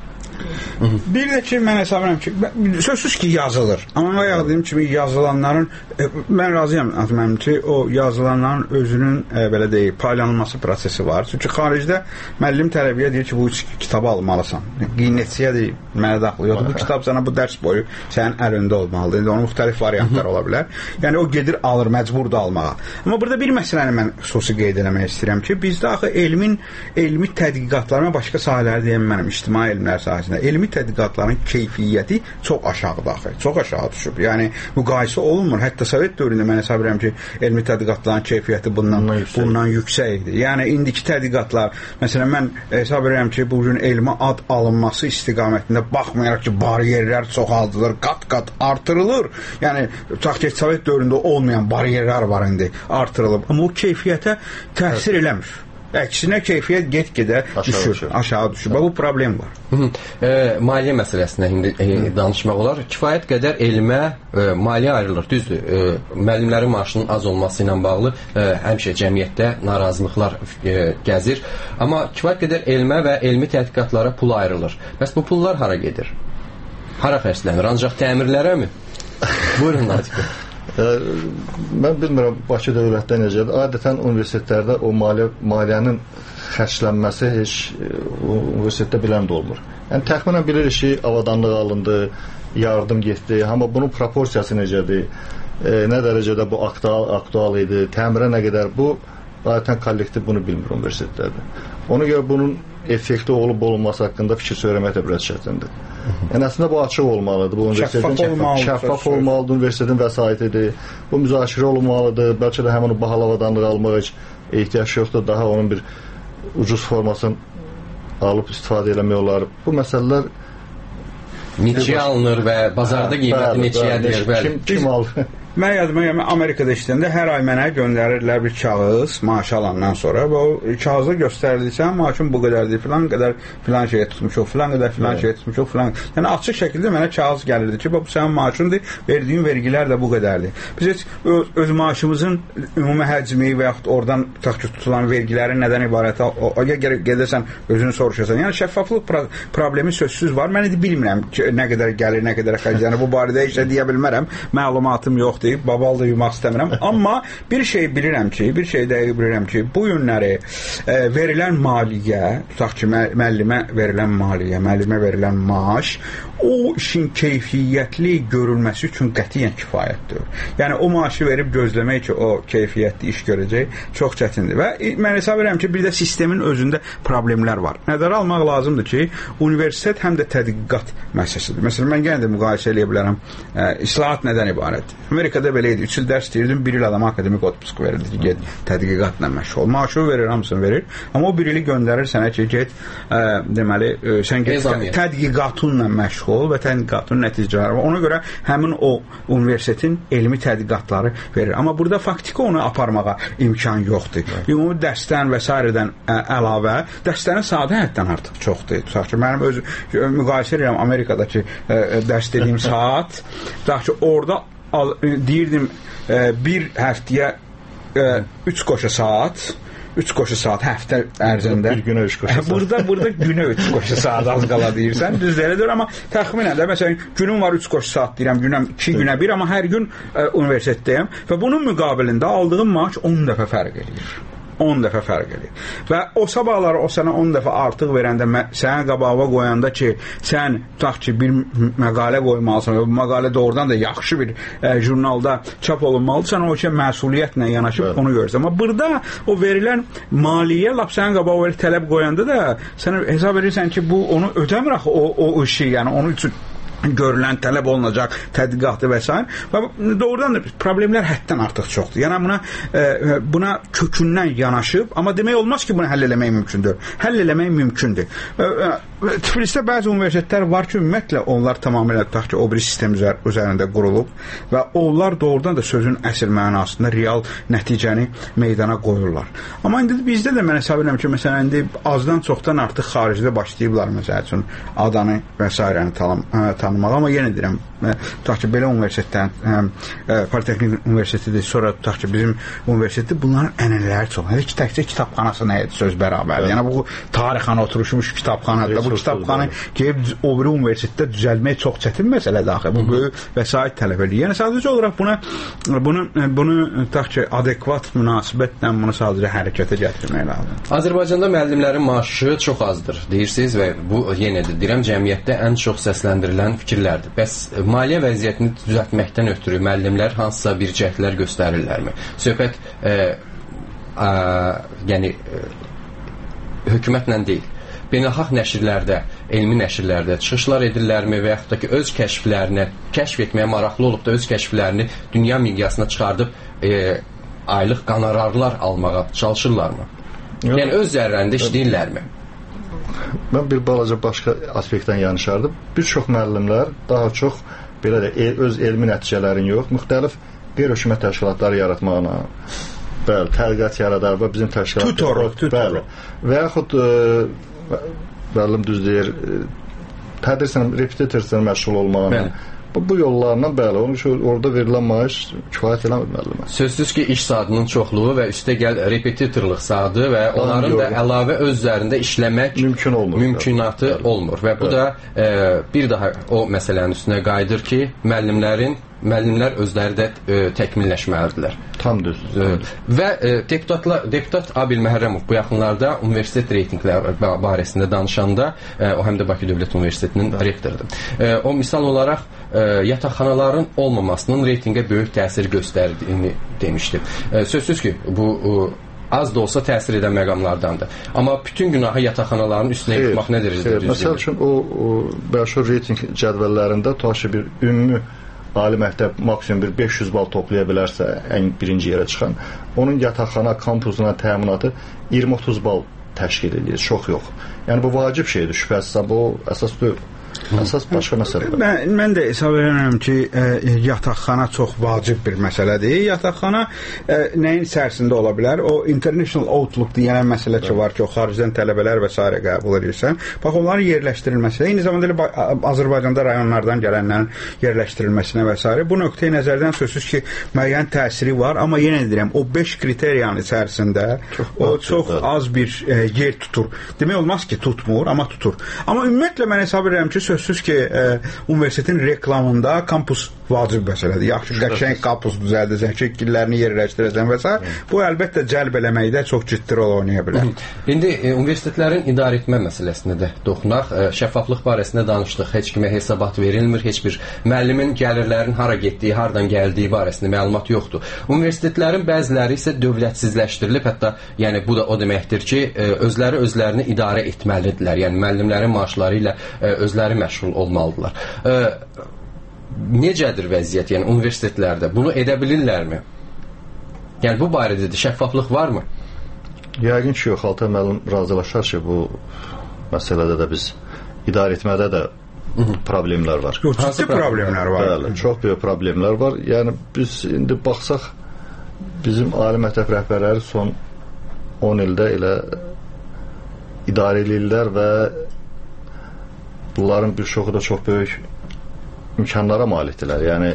bir də ki, mən hesab edirəm ki, sözsüz ki, yazılır. Amma bayaq dediyim kimi yazılanların, mən razıyam mənim ki, o yazılanların özünün belə deyək, paylanılması prosesi var. Çünki xaricdə müəllim tələbəyə deyir ki, bu kitabı almalısan. Qiymətçiyə deyir, mənə daxil yoxdur. Bu kitab sana bu dərs boyu sənin əlində olmalıdır. Onun müxtəlif variantlar ola bilər. Yəni o gedir, alır, məcburdur almağa. Amma burada bir məsələni mən xüsusi qeyd eləmək istəyirəm ki, bizdə axı elmi tədqiqatlarına başqa sahələri deyəm mənim, ictimai elmlər sahəsində elmi tədqiqatların keyfiyyəti çox aşağıdır axı, çox aşağı düşüb. Yəni müqayisə olunmur. Hətta Sovet dövründə mən hesab edirəm ki, elmi tədqiqatların keyfiyyəti bundan yüksək idi. Yəni indiki tədqiqatlar, məsələn mən hesab edirəm ki, bu gün elmə ad alınması istiqamətində baxmayaraq ki, bariyerlər çoxaldılır, qat-qat artırılır. Yəni tutaq ki, Sovet dövründə olmayan bariyerlər var indi, artırılıb. Amma o keyfiyyətə təsir eləmir. Əksinə keyfiyyət get-gedə düşür, aşağı düşür. Bu problem var. Maliyyə məsələsinə indi danışmaq olar. Kifayət qədər elmə maliyyə ayrılır. Düzdür, müəllimlərin maaşının az olması ilə bağlı həmişə cəmiyyətdə narazılıqlar gəzir. Amma kifayət qədər elmə və elmi tədqiqatlara pul ayrılır. Bəs bu pullar hara gedir? Hara xərclənir? Ancaq təmirlərəmi? Buyurun, Natiq. Mən bilmirəm Bakı dövlətdə necədir. Adətən universitetlərdə o maliyyənin xərclənməsi heç universitetdə bilən də olmur. Yəni təxminən bilirik ki, avadanlıq alındı, yardım getdi. Amma bunun proporsiyası necədir? Nə dərəcədə bu aktual idi? Təmirə nə qədər? Bu adətən kollektiv bunu bilmir universitetlərdə. Ona görə bunun effekti olub-olunması haqqında fikir söyləmək də biraz çətindir. Yəni əslində bu açıq olmalıdır. Bu universitetin şəffaf olmalıdır, universitetin vəsaitidir. Bu müzakirə olunmalıdır. Bəlkə də həmin o bahalı avadanlığı almağa heç ehtiyac yoxdur. Daha onun bir ucuz formasını alıb istifadə eləmək olar. Bu məsələlər neçəyə alınır və bazarda qiyməti neçəyədir? Kim alır? Mən yadıma Amerikada işləyəndə hər ay mənə göndərirdilər bir kağız maaş alandan sonra və o kağızda göstərilirsən maaşın bu qədərdir, filan qədər filan şeyə tutmuşuq, filan qədər filan şeyə tutmuşuq, filan. Yəni açıq şəkildə mənə kağız gəlirdi ki, bu sənin maaşındır, verdiyin vergilər də bu qədərdir. Biz heç öz maaşımızın ümumi həcmi və yaxud oradan tutulan vergilərin nədən ibarət, gedəsən özünü soruşasan. Yəni şəffaflıq problemi sözsüz var. Mən indi bilmirəm ki, nə qədər gəlir, nə qədər xərc. Yəni bu barədə heç nə deyə bilmərəm. Məlumatım yoxdur. Babal da yumaq istəmirəm. Amma bir şey bilirəm ki, bu günləri verilən maliyyə, tutaq ki, müəllimə verilən maliyyə, müəllimə verilən maaş o işin keyfiyyətli görülməsi üçün qətiyyən kifayətdir. Yəni o maaşı verib gözləmək ki, o keyfiyyətli iş görəcək çox çətindir. Və mən hesab edirəm ki, bir də sistemin özündə problemlər var. Nəzərə almaq lazımdır ki, universitet həm də tədqiqat məsələsidir. Məsələn, mən yenə də müqayisə eləyə bilərəm. İslahat nədən ibarətdir? Amerikada belə idi. 3 il dərs deyirdim, 1 il adama akademik otpusk verirdi ki, get tədqiqatla məşğul ol. Maaşı verir, hamısını verir. Amma o 1 ili göndərir sənə ki, get deməli, sən get tədqiqatınla məşğul və tədqiqatın nəticələri var. Ona görə həmin o universitetin elmi tədqiqatları verir. Amma burada faktiki onu aparmağa imkan yoxdur. Ümumi dərsdən və s.dən əlavə dərslərin sadə həddən artıq çoxdur. Tutaq ki, mənim öz müqayisə edirəm Amerikadakı dərs dediyim saat. Tutaq ki, orada deyirdim bir həftəyə 3 qoşa saat 3 qoşu saat həftə ərzində. Bir günə 3 qoşu saat. Burada günə 3 qoşu saat az qala deyirsən. Düzdəlidir, amma təxminən də məsələn günüm var 3 qoşu saat deyirəm, günəm 2 günə 1, amma hər gün universitetdəyəm və bunun müqabilində aldığım maaş 10 dəfə fərq edir. 10 dəfə fərq edir. Və o sabahları o sənə 10 dəfə artıq verəndə sənə qabağa qoyanda ki, sən tutaq ki, bir məqalə qoymalısan və bu məqalə doğrudan da yaxşı bir jurnalda çap olunmalıdır, sən o ki, məsuliyyətlə yanaşıb onu görürsən. Amma burada o verilən maliyyə lap sənə qabağa tələb qoyanda da sən hesab edirsən ki, bu onu ödəmir axı o işi, yəni onun üçün görülən, tələb olunacaq tədqiqatı və s. Və doğrudan da problemlər həddən artıq çoxdur. Yəni buna kökündən yanaşıb, amma demək olmaz ki, bunu həll eləmək mümkündür. Həll eləmək mümkündür. Tiflisdə bəzi universitetlər var ki, ümumiyyətlə onlar tamamilə tutaq ki, o bir sistem üzərində qurulub və onlar doğrudan da sözün əsl mənasında real nəticəni meydana qoyurlar. Amma indi bizdə də mən hesab edirəm ki, məsələn, indi azdan çoxdan artıq xaricdə başlayıblar, məsəl üçün adanı və s. tanımağa, amma yenə deyirəm, tutaq ki, belə universitetdən, Politexnik Universitetidir, sonra tutaq ki, bizim universitetdə bunların ənənələri çox. Heç təkcə kitabxanası nə edir söz bərabərdir. Yəni, bu tarixanə oturuşmuş kitabxanadır. Bu kitabxanı gəlib o biri universitetdə düzəlmək çox çətin məsələdir axı. Bu böyük vəsait tələb edir. Yəni, sadəcə olaraq bunu tutaq ki, adekvat münasibətlə bunu sadəcə hərəkətə gətirmək lazım. Azərbaycanda müəllimlərin maaşı çox azdır, deyirsiniz və bu yenə də deyirəm, cəmiyyətdə ən çox səsləndirilən fikirlərdir. Bəs maliyyə vəziyyətini düzəltməkdən ötürü müəllimlər hansısa bir cəhdlər göstərirlərmi? Söhbət yəni hökumətlə deyil. Beynəlxalq nəşrlərdə, elmi nəşrlərdə çıxışlar edirlərmi və yaxud da ki, öz kəşflərini kəşf etməyə maraqlı olub da öz kəşflərini dünya miqyasına çıxardıb aylıq qonorarlar almağa çalışırlarmı? Yəni öz zərrərində işləyirlərmi? Mən bir balaca başqa aspektdən yanaşardım. Bir çox müəllimlər daha çox belə də öz elmi nəticələrin yox, müxtəlif qeyri-hökumət təşkilatları yaratmaqla, bəli, tədqiqat yaradar və bizim təşkilatlar, və yaxud müəllim düz deyir, tədrislə, repetitorla məşğul olmaqla, bu yollarla bəli, onun üçün orada verilən maaş kifayət eləmir müəllimə. Sözsüz ki, iş saatının çoxluğu və üstə gəl repetitorluq saatı və onların da əlavə özlərində işləmək mümkünatı olmur. Və bu da bir daha o məsələnin üstünə qayıdır ki, müəllimlər özləri də təkmilləşməlidirlər. Tam düz. Və deputat Abil Məhərrəmov bu yaxınlarda universitet reytinqləri barəsində danışanda, o həm də Bakı Dövlət Universitetinin rektorudur. O misal olaraq yataqxanaların olmamasının reytinqə böyük təsir göstərdiyini demişdi. Sözsüz ki, bu az da olsa təsir edən məqamlardandır. Amma bütün günahı yataqxanaların üstünə yıxmaq nə dərəcədə düzdür? Məsəl üçün, o məşhur reytinq cədvəllərində tutaq ki, bir ümumi ali məktəb maksimum bir 500 bal toplaya bilərsə, ən birinci yerə çıxan, onun yataqxana, kampusuna təminatı 20-30 bal təşkil edir, çox yox. Yəni bu vacib şeydir, şübhəsiz, bu əsas deyil. Əsas başqa məsələdir. Mən də hesab edirəm ki, yataqxana çox vacib bir məsələdir. Yataqxana nəyin içərisində ola bilər? O International Outlook deyilən məsələ ki var ki, o xaricdən tələbələr və s. qəbul edirsən. Bax, onların yerləşdirilməsi, eyni zamanda Azərbaycanda rayonlardan gələnlərin yerləşdirilməsinə və s. Bu nöqteyi nəzərdən sözsüz ki, müəyyən təsiri var, amma yenə deyirəm, o 5 kriteriyanın içərisində o çox az bir yer tutur. Demək olmaz ki, tutmur, amma tutur. Amma ümumiyyətlə mən hesab edirəm ki, sözsüz ki, universitetin reklamında kampus vacib məsələdir. Yaxşı, qəşəng kampus düzəldəcəksən, şəkillərini yerləşdirəcəksən və s. Bu, əlbəttə, cəlb eləməkdə çox ciddi rol oynaya bilər. İndi universitetlərin idarə etmə məsələsinə də toxunaq. Şəffaflıq barəsində danışdıq. Heç kimə hesabat verilmir. Heç bir müəllimin gəlirlərin hara getdiyi, hardan gəldiyi barəsində məlumat yoxdur. Universitetlərin bəziləri isə dövlətsizləşdirilib. Hətta, yəni bu da o deməkdir ki, özlərini idarə etməlidirlər. Yəni müəllimlərin maaşları ilə özləri məşğul olmalıdırlar. Necədir vəziyyət, yəni universitetlərdə? Bunu edə bilirlərmi? Yəni bu barədə də şəffaflıq varmı? Yəqin ki, yox. Altay müəllim razılaşar ki, bu məsələdə də biz idarə etmədə də problemlər var. Ciddi problemlər var. Bəli, çox böyük problemlər var. Yəni biz indi baxsaq, bizim ali məktəb rəhbərləri son 10 ildə elə idarə edirlər və bunların bir çoxu da çox böyük imkanlara malikdirlər. Yəni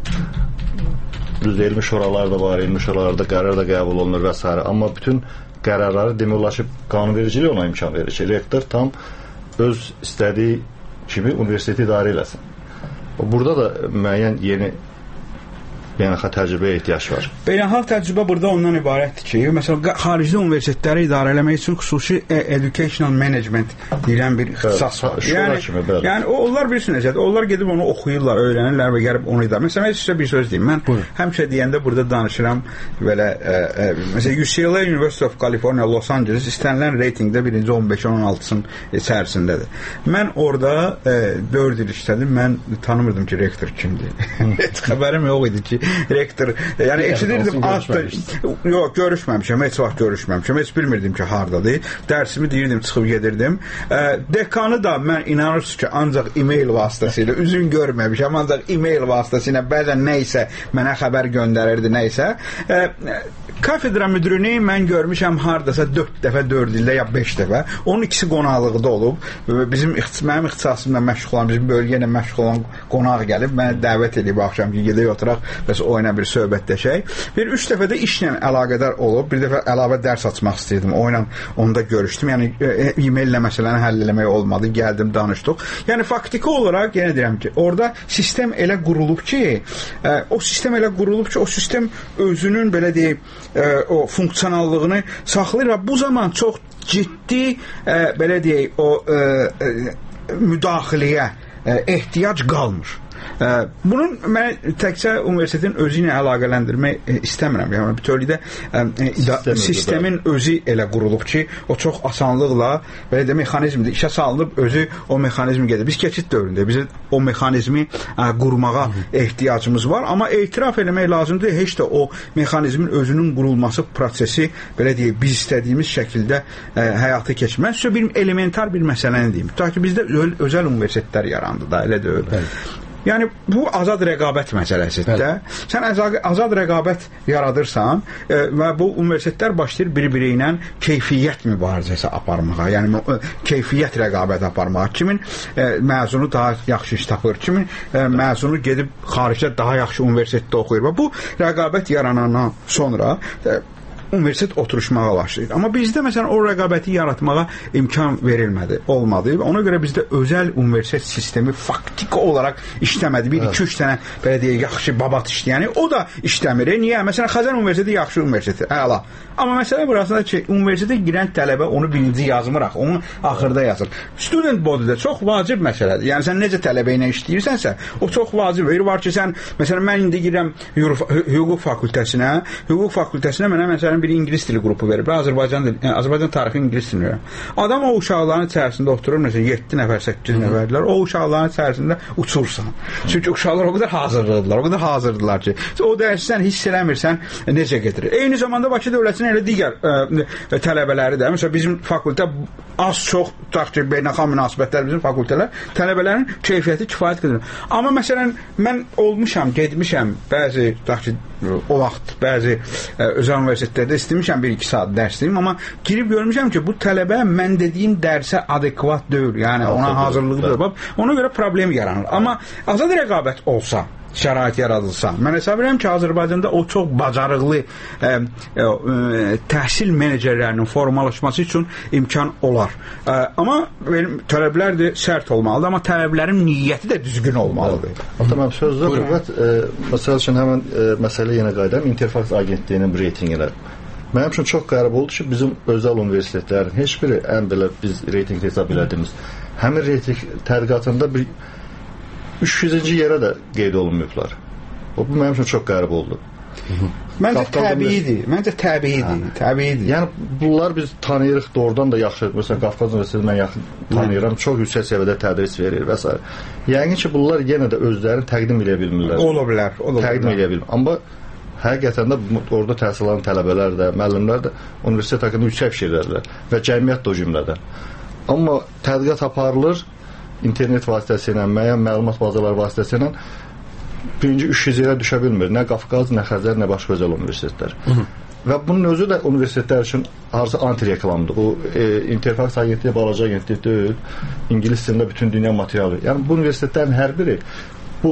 düz elmi şuralar da var, elmi şuralarda qərar da qəbul olunur və s. Amma bütün qərarları demək olar ki, qanunvericilik ona imkan verir ki, rektor tam öz istədiyi kimi universiteti idarə eləsin. Burada da müəyyən yeni beynəlxalq təcrübəyə ehtiyac var. Beynəlxalq təcrübə burada ondan ibarətdir ki, məsələn, xaricdə universitetləri idarə eləmək üçün xüsusi educational management deyilən bir ixtisas var. Yəni onlar bilirsin necədir? Onlar gedib onu oxuyurlar, öyrənirlər və gəlib onu idarə. Məsələn, mən sizə bir söz deyim. Mən həmişə deyəndə burada danışıram belə, məsələn, UCLA University of California, Los Angeles istənilən reytingdə birinci 15-16-sının içərisindədir. Mən orada 4 il işlədim. Mən tanımırdım ki, rektor kimdir. Heç xəbərim yox idi ki, rektor, yəni eşidirdim, yox, görüşməmişəm, heç vaxt görüşməmişəm, heç bilmirdim ki, hardadır. Dərsimi deyirdim, çıxıb gedirdim. Dekanı da mən inanırsınız ki, ancaq e-mail vasitəsilə, üzün görməmişəm, ancaq e-mail vasitəsilə bəzən nəysə mənə xəbər göndərirdi, nəysə. Kafedra müdürünü mən görmüşəm hardasa 4 dəfə, 4 ildə ya 5 dəfə. Onun ikisi qonaqlıqda olub. Mənim ixtisasımla məşğul olan, bizim bölgə ilə məşğul olan qonaq gəlib, mənə dəvət edib axşam ki, gedək oturaq, bəs oyuna bir söhbətləşək. Bir 3 dəfə də işlə əlaqədar olub. Bir dəfə əlavə dərs açmaq istəyirdim. Oyla onda görüşdüm. Yəni e-maillə məsələni həll eləmək olmadı. Gəldim, danışdıq. Yəni faktiki olaraq yenə deyirəm ki, orada sistem elə qurulub ki, o sistem özünün belə deyək, o funksionallığını saxlayır və bu zaman çox ciddi belə deyək, o müdaxiləyə ehtiyac qalmır. Bunun mən təkcə universitetin özü ilə əlaqələndirmək istəmirəm. Yəni bütövlükdə sistemin özü elə qurulub ki, o çox asanlıqla belə də mexanizmdir. İşə salınıb özü o mexanizmi gedir. Biz keçid dövründəyik. Bizim o mexanizmi qurmağa ehtiyacımız var, amma etiraf eləmək lazımdır. Heç də o mexanizmin özünün qurulması prosesi belə deyək, biz istədiyimiz şəkildə həyata keçmir. Mən sizə bir elementar bir məsələni deyim. Tutaq ki, bizdə özəl universitetlər yarandı da, elə də öyle. Yəni, bu azad rəqabət məsələsidir. Sən azad rəqabət yaradırsan və bu universitetlər başlayır bir-biri ilə keyfiyyət mübarizəsi aparmağa, yəni keyfiyyət rəqabət aparmağa. Kimin məzunu daha yaxşı iş tapır, kimin məzunu gedib xaricdə daha yaxşı universitetdə oxuyur. Və bu rəqabət yaranandan sonra universitet oturuşmağa başlayır. Amma bizdə məsələn o rəqabəti yaratmağa imkan verilmədi, olmadı. Ona görə bizdə özəl universitet sistemi faktiki olaraq işləmədi. 1-2-3 dənə belə deyək, yaxşı babat işləyəni, o da işləmir. Niyə? Məsələn, Xəzər Universiteti yaxşı universitetdir. Əla. Amma məsələ burasında ki, universitetə girən tələbə onu birinci yazmıraq, onu axırda yazır. Student body-də çox vacib məsələdir. Yəni sən necə tələbə ilə işləyirsənsə, o çox vacib. Var ki, sən məsələn mən indi girirəm hüquq fakültəsinə. Hüquq fakültəsinə mənə məsələn məsələn bir ingilis dili qrupu verib, Azərbaycan tarixi ingilis dilini verir. Adam o uşaqların içərisində oturur, məsələn 7 nəfər, 8 nəfərlər, o uşaqların içərisində uçursan. Çünki uşaqlar o qədər hazırdılar ki, o dərsi sən hiss eləmirsən necə gedir. Eyni zamanda Bakı Dövlətinin elə digər tələbələri də, məsələn bizim fakültə az çox tutaq ki, beynəlxalq münasibətlər bizim fakültələr tələbələrin keyfiyyəti kifayət qədər. Amma məsələn mən olmuşam, getmişəm bəzi tutaq ki, o vaxt bəzi özəl universitetlərdə istəmişəm 1-2 saat dərs deyim, amma girib görmüşəm ki, bu tələbə mən dediyim dərsə adekvat deyil, yəni ona hazırlığı deyil. Ona görə problem yaranır. Amma azad rəqabət olsa, şərait yaradılsa. Mən hesab edirəm ki, Azərbaycanda o çox bacarıqlı təhsil menecerlərinin formalaşması üçün imkan olar. Amma tələblər də sərt olmalıdır, amma tələblərin niyyəti də düzgün olmalıdır. Tamam, sözdə Qüvvət, məsəl üçün həmən məsələ yenə qaydam, İnterfaks Agentliyinin reytinginə. Mənim üçün çox qəribə oldu ki, bizim özəl universitetlərin heç biri ən belə biz reyting hesab elədiyimiz həmin reyting tədqiqatında bir 300-cü yerə də qeyd olunmayıblar. Bu mənim üçün çox qəribə oldu. Məncə təbiidir. Yəni bunlar biz tanıyırıq doğrudan da yaxşı. Məsələn Qafqaz Universitetini mən yaxın tanıyıram. Çox yüksək səviyyədə tədris verir və s. Yəqin ki, bunlar yenə də özlərini təqdim edə bilmirlər. Ola bilər. Təqdim edə bilmir. Amma həqiqətən də orada təhsil alan tələbələr də, müəllimlər də universitet haqqında yüksək fikir verirlər və cəmiyyət də o cümlədən. Amma tədqiqat aparılır internet vasitəsilə, müəyyən məlumat bazaları vasitəsilə birinci 300 yerə düşə bilmir. Nə Qafqaz, nə Xəzər, nə başqa özəl universitetlər. Və bunun özü də universitetlər üçün harca anti-reklamdır. O Interfaks Agentliyi balaca agentlik deyil. İngilis dilində bütün dünya materialı. Yəni bu universitetlərin hər biri bu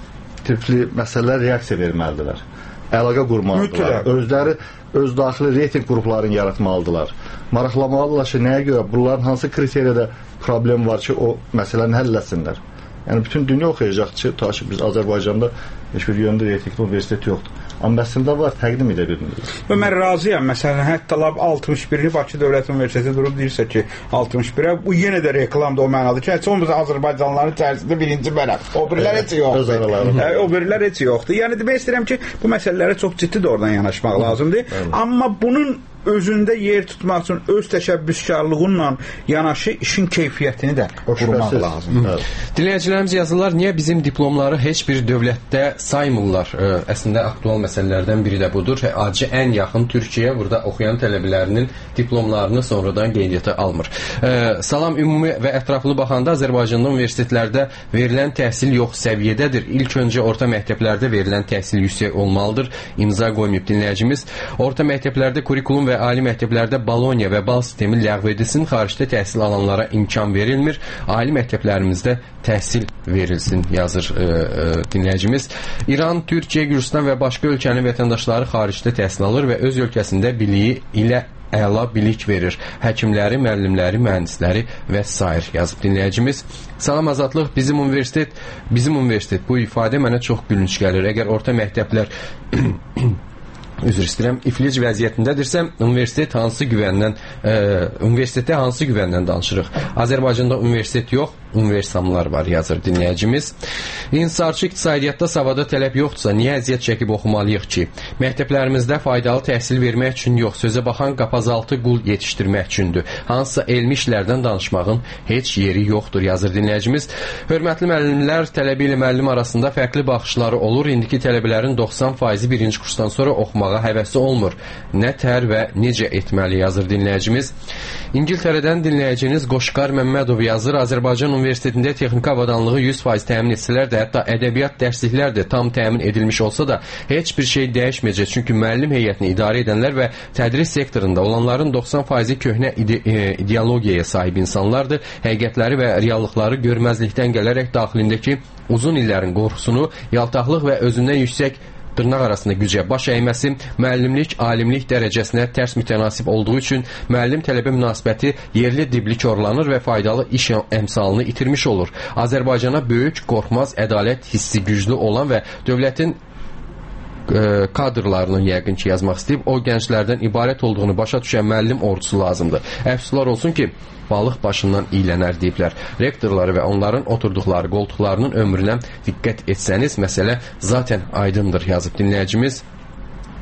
tipli məsələlər reaksiya verməlidirlər. Əlaqə qurmalıdırlar. Özləri öz daxili reyting qruplarını yaratmalıdırlar. Maraqlamalıdırlar ki, nəyə görə bunların hansı kriteriyada problem var ki, o məsələni həll etsinlər. Yəni bütün dünya oxuyacaq ki, biz Azərbaycanda heç bir yöndə reytingli universitet yoxdur. Amma əslində var, təqdim edə bilmirik. Mən razıyam. Məsələn, hətta 61-ni Bakı Dövlət Universiteti durub deyirsə ki, 61-ə bu yenə də reklamdır o mənadır ki, heç olmasa Azərbaycanlıların içərisində birinci mənəm. O birilər heç yoxdur. O birilər heç yoxdur. Yəni demək istəyirəm ki, bu məsələlərə çox ciddi də oradan yanaşmaq lazımdır. Amma bunun özündə yer tutmaq üçün öz təşəbbüskarlığınla yanaşı işin keyfiyyətini də qurmaq lazımdır. Dinləyicilərimiz yazırlar, niyə bizim diplomları heç bir dövlətdə saymırlar? Əslində aktual məsələlərdən biri də budur. Acı ən yaxın Türkiyəyə burada oxuyan tələbələrinin diplomlarını sonradan qeydiyyata almır. Salam, ümumi və ətraflı baxanda Azərbaycanda universitetlərdə verilən təhsil yox səviyyədədir. İlk öncə orta məktəblərdə verilən təhsil yüksək olmalıdır. İmza qoymayıb dinləyicimiz. Orta məktəblərdə kurikulum və ali məktəblərdə Bologna və bal sistemi ləğv edilsin, xaricdə təhsil alanlara imkan verilmir, ali məktəblərimizdə təhsil verilsin, yazır dinləyicimiz. İran, Türkiyə, Gürcistan və başqa ölkənin vətəndaşları xaricdə təhsil alır və öz ölkəsində biliyi ilə əla bilik verir. Həkimləri, müəllimləri, mühəndisləri və s. yazıb dinləyicimiz. Salam Azadlıq, bizim universitet bu ifadə mənə çox gülünç gəlir. Əgər orta məktəblər üzr istəyirəm, iflic vəziyyətindədirsə, universitetdə hansı güvəndən danışırıq? Azərbaycanda universitet yox, universitetlər var, yazır dinləyicimiz. İnsarçı iqtisadiyyatda savada tələb yoxdursa, niyə əziyyət çəkib oxumalıyıq ki? Məktəblərimizdə faydalı təhsil vermək üçün yox, sözə baxan qapazaltı qul yetişdirmək üçündür. Hansısa elmi işlərdən danışmağın heç yeri yoxdur, yazır dinləyicimiz. Hörmətli müəllimlər, tələbə ilə müəllim arasında fərqli baxışları olur. İndiki tələbələrin 90% birinci kursdan sonra oxumağa həvəsi olmur. Nə tər və necə etməli, yazır dinləyicimiz. İngiltərədən dinləyiciniz Qoşqar Məmmədov yazır. Azərbaycan Universitetində texniki avadanlığı 100% təmin etsələr də, hətta ədəbiyyat dərsliklər də tam təmin edilmiş olsa da, heç bir şey dəyişməyəcək. Çünki müəllim heyətini idarə edənlər və tədris sektorunda olanların 90% köhnə ideologiyaya sahib insanlardır. Həqiqətləri və reallıqları görməzlikdən gələrək daxilindəki uzun illərin qorxusunu, yaltaqlıq və özündən yüksək dırnaq arasında gücə baş əyməsi müəllimlik, alimlik dərəcəsinə tərs mütənasib olduğu üçün müəllim-tələbə münasibəti yerli dibli korlanır və faydalı iş əmsalını itirmiş olur. Azərbaycana böyük, qorxmaz, ədalət hissi güclü olan və dövlətin kadrlarının yəqin ki yazmaq istəyib, o gənclərdən ibarət olduğunu başa düşən müəllim ordusu lazımdır. Əfsuslar olsun ki, balıq başından iylənər deyiblər. Rektorları və onların oturduqları qoltuqlarının ömrünə diqqət etsəniz, məsələ zaten aydındır, yazıb dinləyicimiz.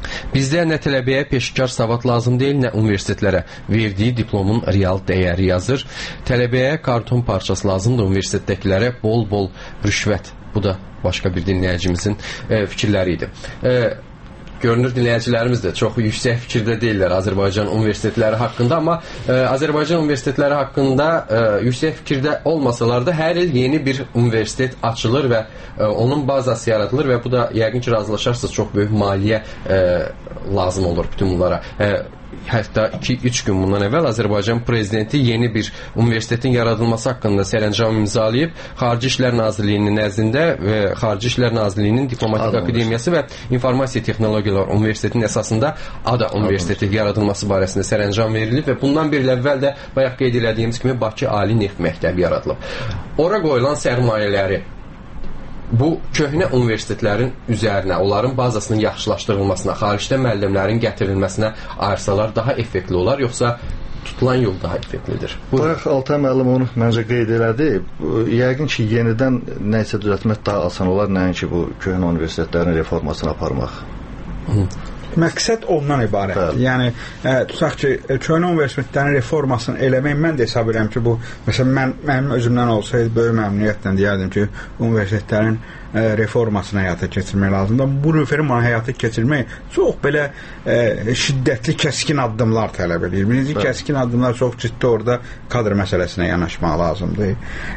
Bizdə nə tələbəyə peşəkar savad lazım deyil, nə universitetlərə. Verdiyi diplomun real dəyəri yazır. Tələbəyə karton parçası lazımdır, universitetdəkilərə bol-bol rüşvət. Bu da başqa bir dinləyicimizin fikirləri idi. Görünür dinləyicilərimiz də çox yüksək fikirdə deyirlər Azərbaycan universitetləri haqqında, amma Azərbaycan universitetləri haqqında yüksək fikirdə olmasalar da hər il yeni bir universitet açılır və onun bazası yaradılır və bu da yəqin ki, razılaşarsınız çox böyük maliyyə lazım olur bütün bunlara. Hətta 2-3 gün bundan əvvəl Azərbaycan prezidenti yeni bir universitetin yaradılması haqqında sərəncam imzalayıb, Xarici İşlər Nazirliyinin nəzdində və Xarici İşlər Nazirliyinin Diplomatik Akademiyası və İnformasiya Texnologiyalar Universitetinin əsasında ADA Universiteti yaradılması barəsində sərəncam verilib və bundan bir il əvvəl də bayaq qeyd elədiyimiz kimi Bakı Ali Neft Məktəbi yaradılıb. Ora qoyulan sərmayələri bu köhnə universitetlərin üzərinə, onların bazasının yaxşılaşdırılmasına, xaricdə müəllimlərin gətirilməsinə ayırsalar daha effektli olar, yoxsa tutulan yol daha effektlidir? Bayaq Altay müəllim onu məncə qeyd elədi. Yəqin ki, yenidən nəyisə düzəltmək daha asan olar, nəinki bu köhnə universitetlərin reformasını aparmaq. Məqsəd ondan ibarətdir. Yəni, tutaq ki, köhnə universitetlərin reformasını eləmək, mən də hesab edirəm ki, bu, məsələn, mənim özümdən olsaydı, böyük məmnuniyyətlə deyərdim ki, universitetlərin reformasını həyata keçirmək lazımdır. Bu reformanı həyata keçirmək çox belə şiddətli, kəskin addımlar tələb edir. Birinci, kəskin addımlar çox ciddi orada kadr məsələsinə yanaşmaq lazımdır.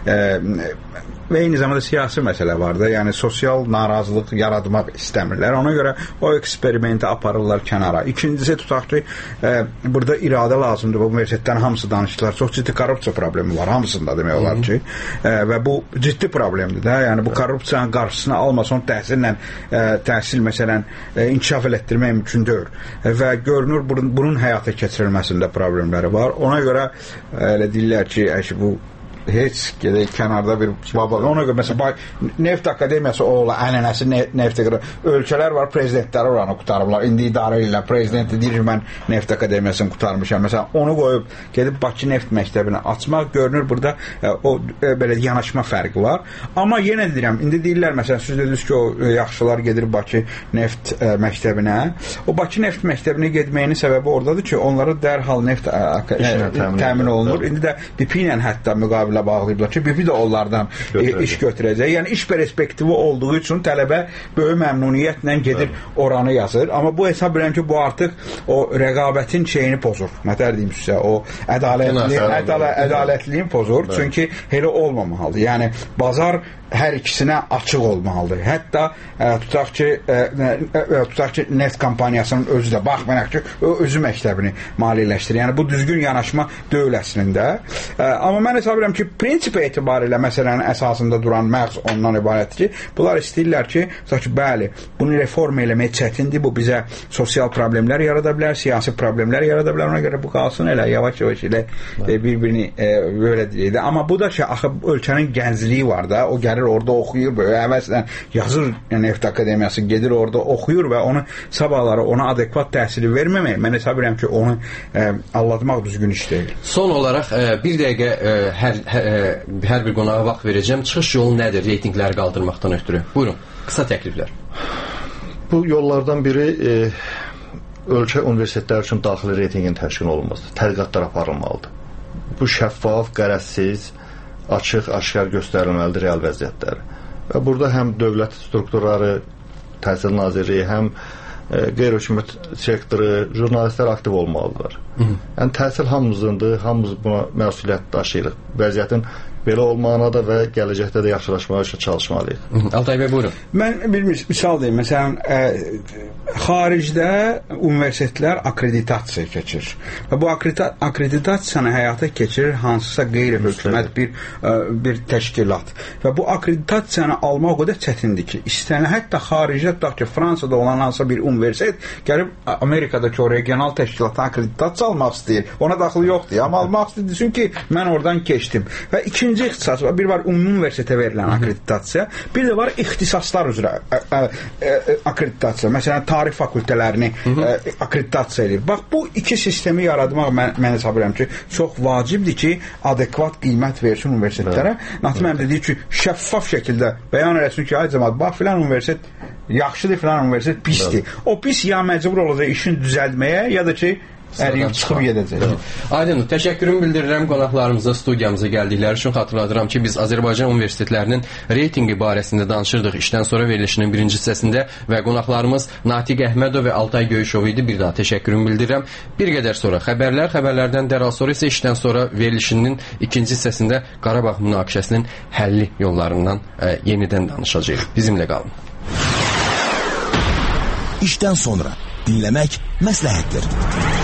Və eyni zamanda siyasi məsələ var da, yəni sosial narazılıq yaratmaq istəmirlər. Ona görə o eksperimenti aparırlar kənara. İkincisi, tutaq ki, burada iradə lazımdır. Bu universitetlərin hamısı danışdılar. Çox ciddi korrupsiya problemi var, hamısında demək olar ki. Və bu ciddi problemdir də. Yəni bu korrupsiyanın qarşısını almasan təhsillə, təhsil məsələn inkişaf elətdirmək mümkün deyil. Və görünür bunun həyata keçirilməsində problemləri var. Ona görə elə deyirlər ki, bu heç gedək kənarda bir baba. Ona görə məsələn Neft Akademiyası oğlu ənənəsi neftə görə ölkələr var, prezidentləri oranı qutarıblar. İndi idarə edirlər. Prezidenti deyir mən Neft Akademiyasını qutarmışam. Məsələn onu qoyub gedib Bakı Neft Məktəbini açmaq görünür burada o belə yanaşma fərqi var. Amma yenə deyirəm, indi deyirlər məsələn siz dediniz ki, o yaxşılar gedir Bakı Neft Məktəbinə. O Bakı Neft Məktəbinə getməyinin səbəbi oradadır ki, onlara dərhal neft təmin olunur. İndi də BP ilə hətta müqavilə bağlayıblar ki, BP də onlardan iş götürəcək. Yəni iş perspektivi olduğu üçün tələbə böyük məmnuniyyətlə gedir oranı yazır. Amma bu hesab edirəm ki, bu artıq o rəqabətin şeyini pozur. Nətər deyim sizə, o ədalətliliyin pozur. Çünki elə olmamalıdır. Yəni bazar hər ikisinə açıq olmalıdır. Hətta tutaq ki, neft kampaniyasının özü də baxmayaraq ki, özü məktəbini maliyyələşdirir. Yəni bu düzgün yanaşma deyil əslində. Amma mən hesab edirəm ki, prinsip etibarilə məsələnin əsasında duran məhz ondan ibarətdir ki, bunlar istəyirlər ki, tutaq ki, bəli, bunu reform eləmək çətindir, bu bizə sosial problemlər yarada bilər, siyasi problemlər yarada bilər, ona görə bu qalsın elə yavaş-yavaş elə bir-birini belə deyir. Amma bu da ki, axı ölkənin gəncliyi var da, o gəlir orada oxuyur, böyle əvvəldən yazır Neft Akademiyası, gedir orada oxuyur və onu sabahları ona adekvat təhsili verməmək, mən hesab edirəm ki, onu anlatmaq düzgün iş deyil. Son olaraq bir dəqiqə hər bir qonağa vaxt verəcəm. Çıxış yolu nədir reytingləri qaldırmaqdan ötürü? Buyurun, qısa təkliflər. Bu yollardan biri ölkə universitetləri üçün daxili reytingin təşkil olunması, tədqiqatlar aparılmalıdır. Bu şəffaf, qərəzsiz, açıq, aşkar göstərilməlidir real vəziyyətləri. Və burada həm dövlət strukturları, Təhsil Nazirliyi, həm qeyri-hökumət sektoru, jurnalistlər aktiv olmalıdırlar. Yəni təhsil hamımızındır, hamımız buna məsuliyyət daşıyırıq. Vəziyyətin belə olmağına da və gələcəkdə də yaxşılaşmağa üçün çalışmalıyıq. Altay bəy, buyurun. Mən bir misal deyim. Məsələn, xaricdə universitetlər akreditasiya keçir. Və bu akreditasiyanı həyata keçirir hansısa qeyri-hökumət bir təşkilat. Və bu akreditasiyanı almaq o qədər çətindir ki, istənilən, hətta xaricdə, tutaq ki, Fransada olan hansısa bir universitet gəlib Amerikadakı o regional təşkilatdan akreditasiya almaq istəyir. Ona daxil yoxdur. Amma almaq istəyir, çünki mən oradan keçdim. Və ikinci birinci ixtisas var. Bir var ümumi universitetə verilən akkreditasiya, bir də var ixtisaslar üzrə akkreditasiya. Məsələn, tarix fakültələrini akkreditasiya edir. Bax, bu iki sistemi yaratmaq mən hesab edirəm ki, çox vacibdir ki, adekvat qiymət versin universitetlərə. Natiq müəllim dediyi ki, şəffaf şəkildə bəyan eləsin ki, ay cəmaət, bax, filan universitet yaxşıdır, filan universitet pisdir. O pis ya məcbur olacaq işini düzəldməyə, ya da ki, əliyib çıxıb gedəcək. Aydın, təşəkkürümü bildirirəm qonaqlarımıza, studiyamıza gəldikləri üçün. Xatırladıram ki, biz Azərbaycan universitetlərinin reytinqi barəsində danışırdıq işdən sonra verilişinin birinci hissəsində və qonaqlarımız Natiq Əhmədov və Altay Göyüşov idi. Bir daha təşəkkürümü bildirirəm. Bir qədər sonra xəbərlərdən dərhal sonra isə işdən sonra verilişinin ikinci hissəsində Qarabağ münaqişəsinin həlli yollarından yenidən danışacağıq. Bizimlə qalın. İşdən sonra dinləmək məsləhətdir.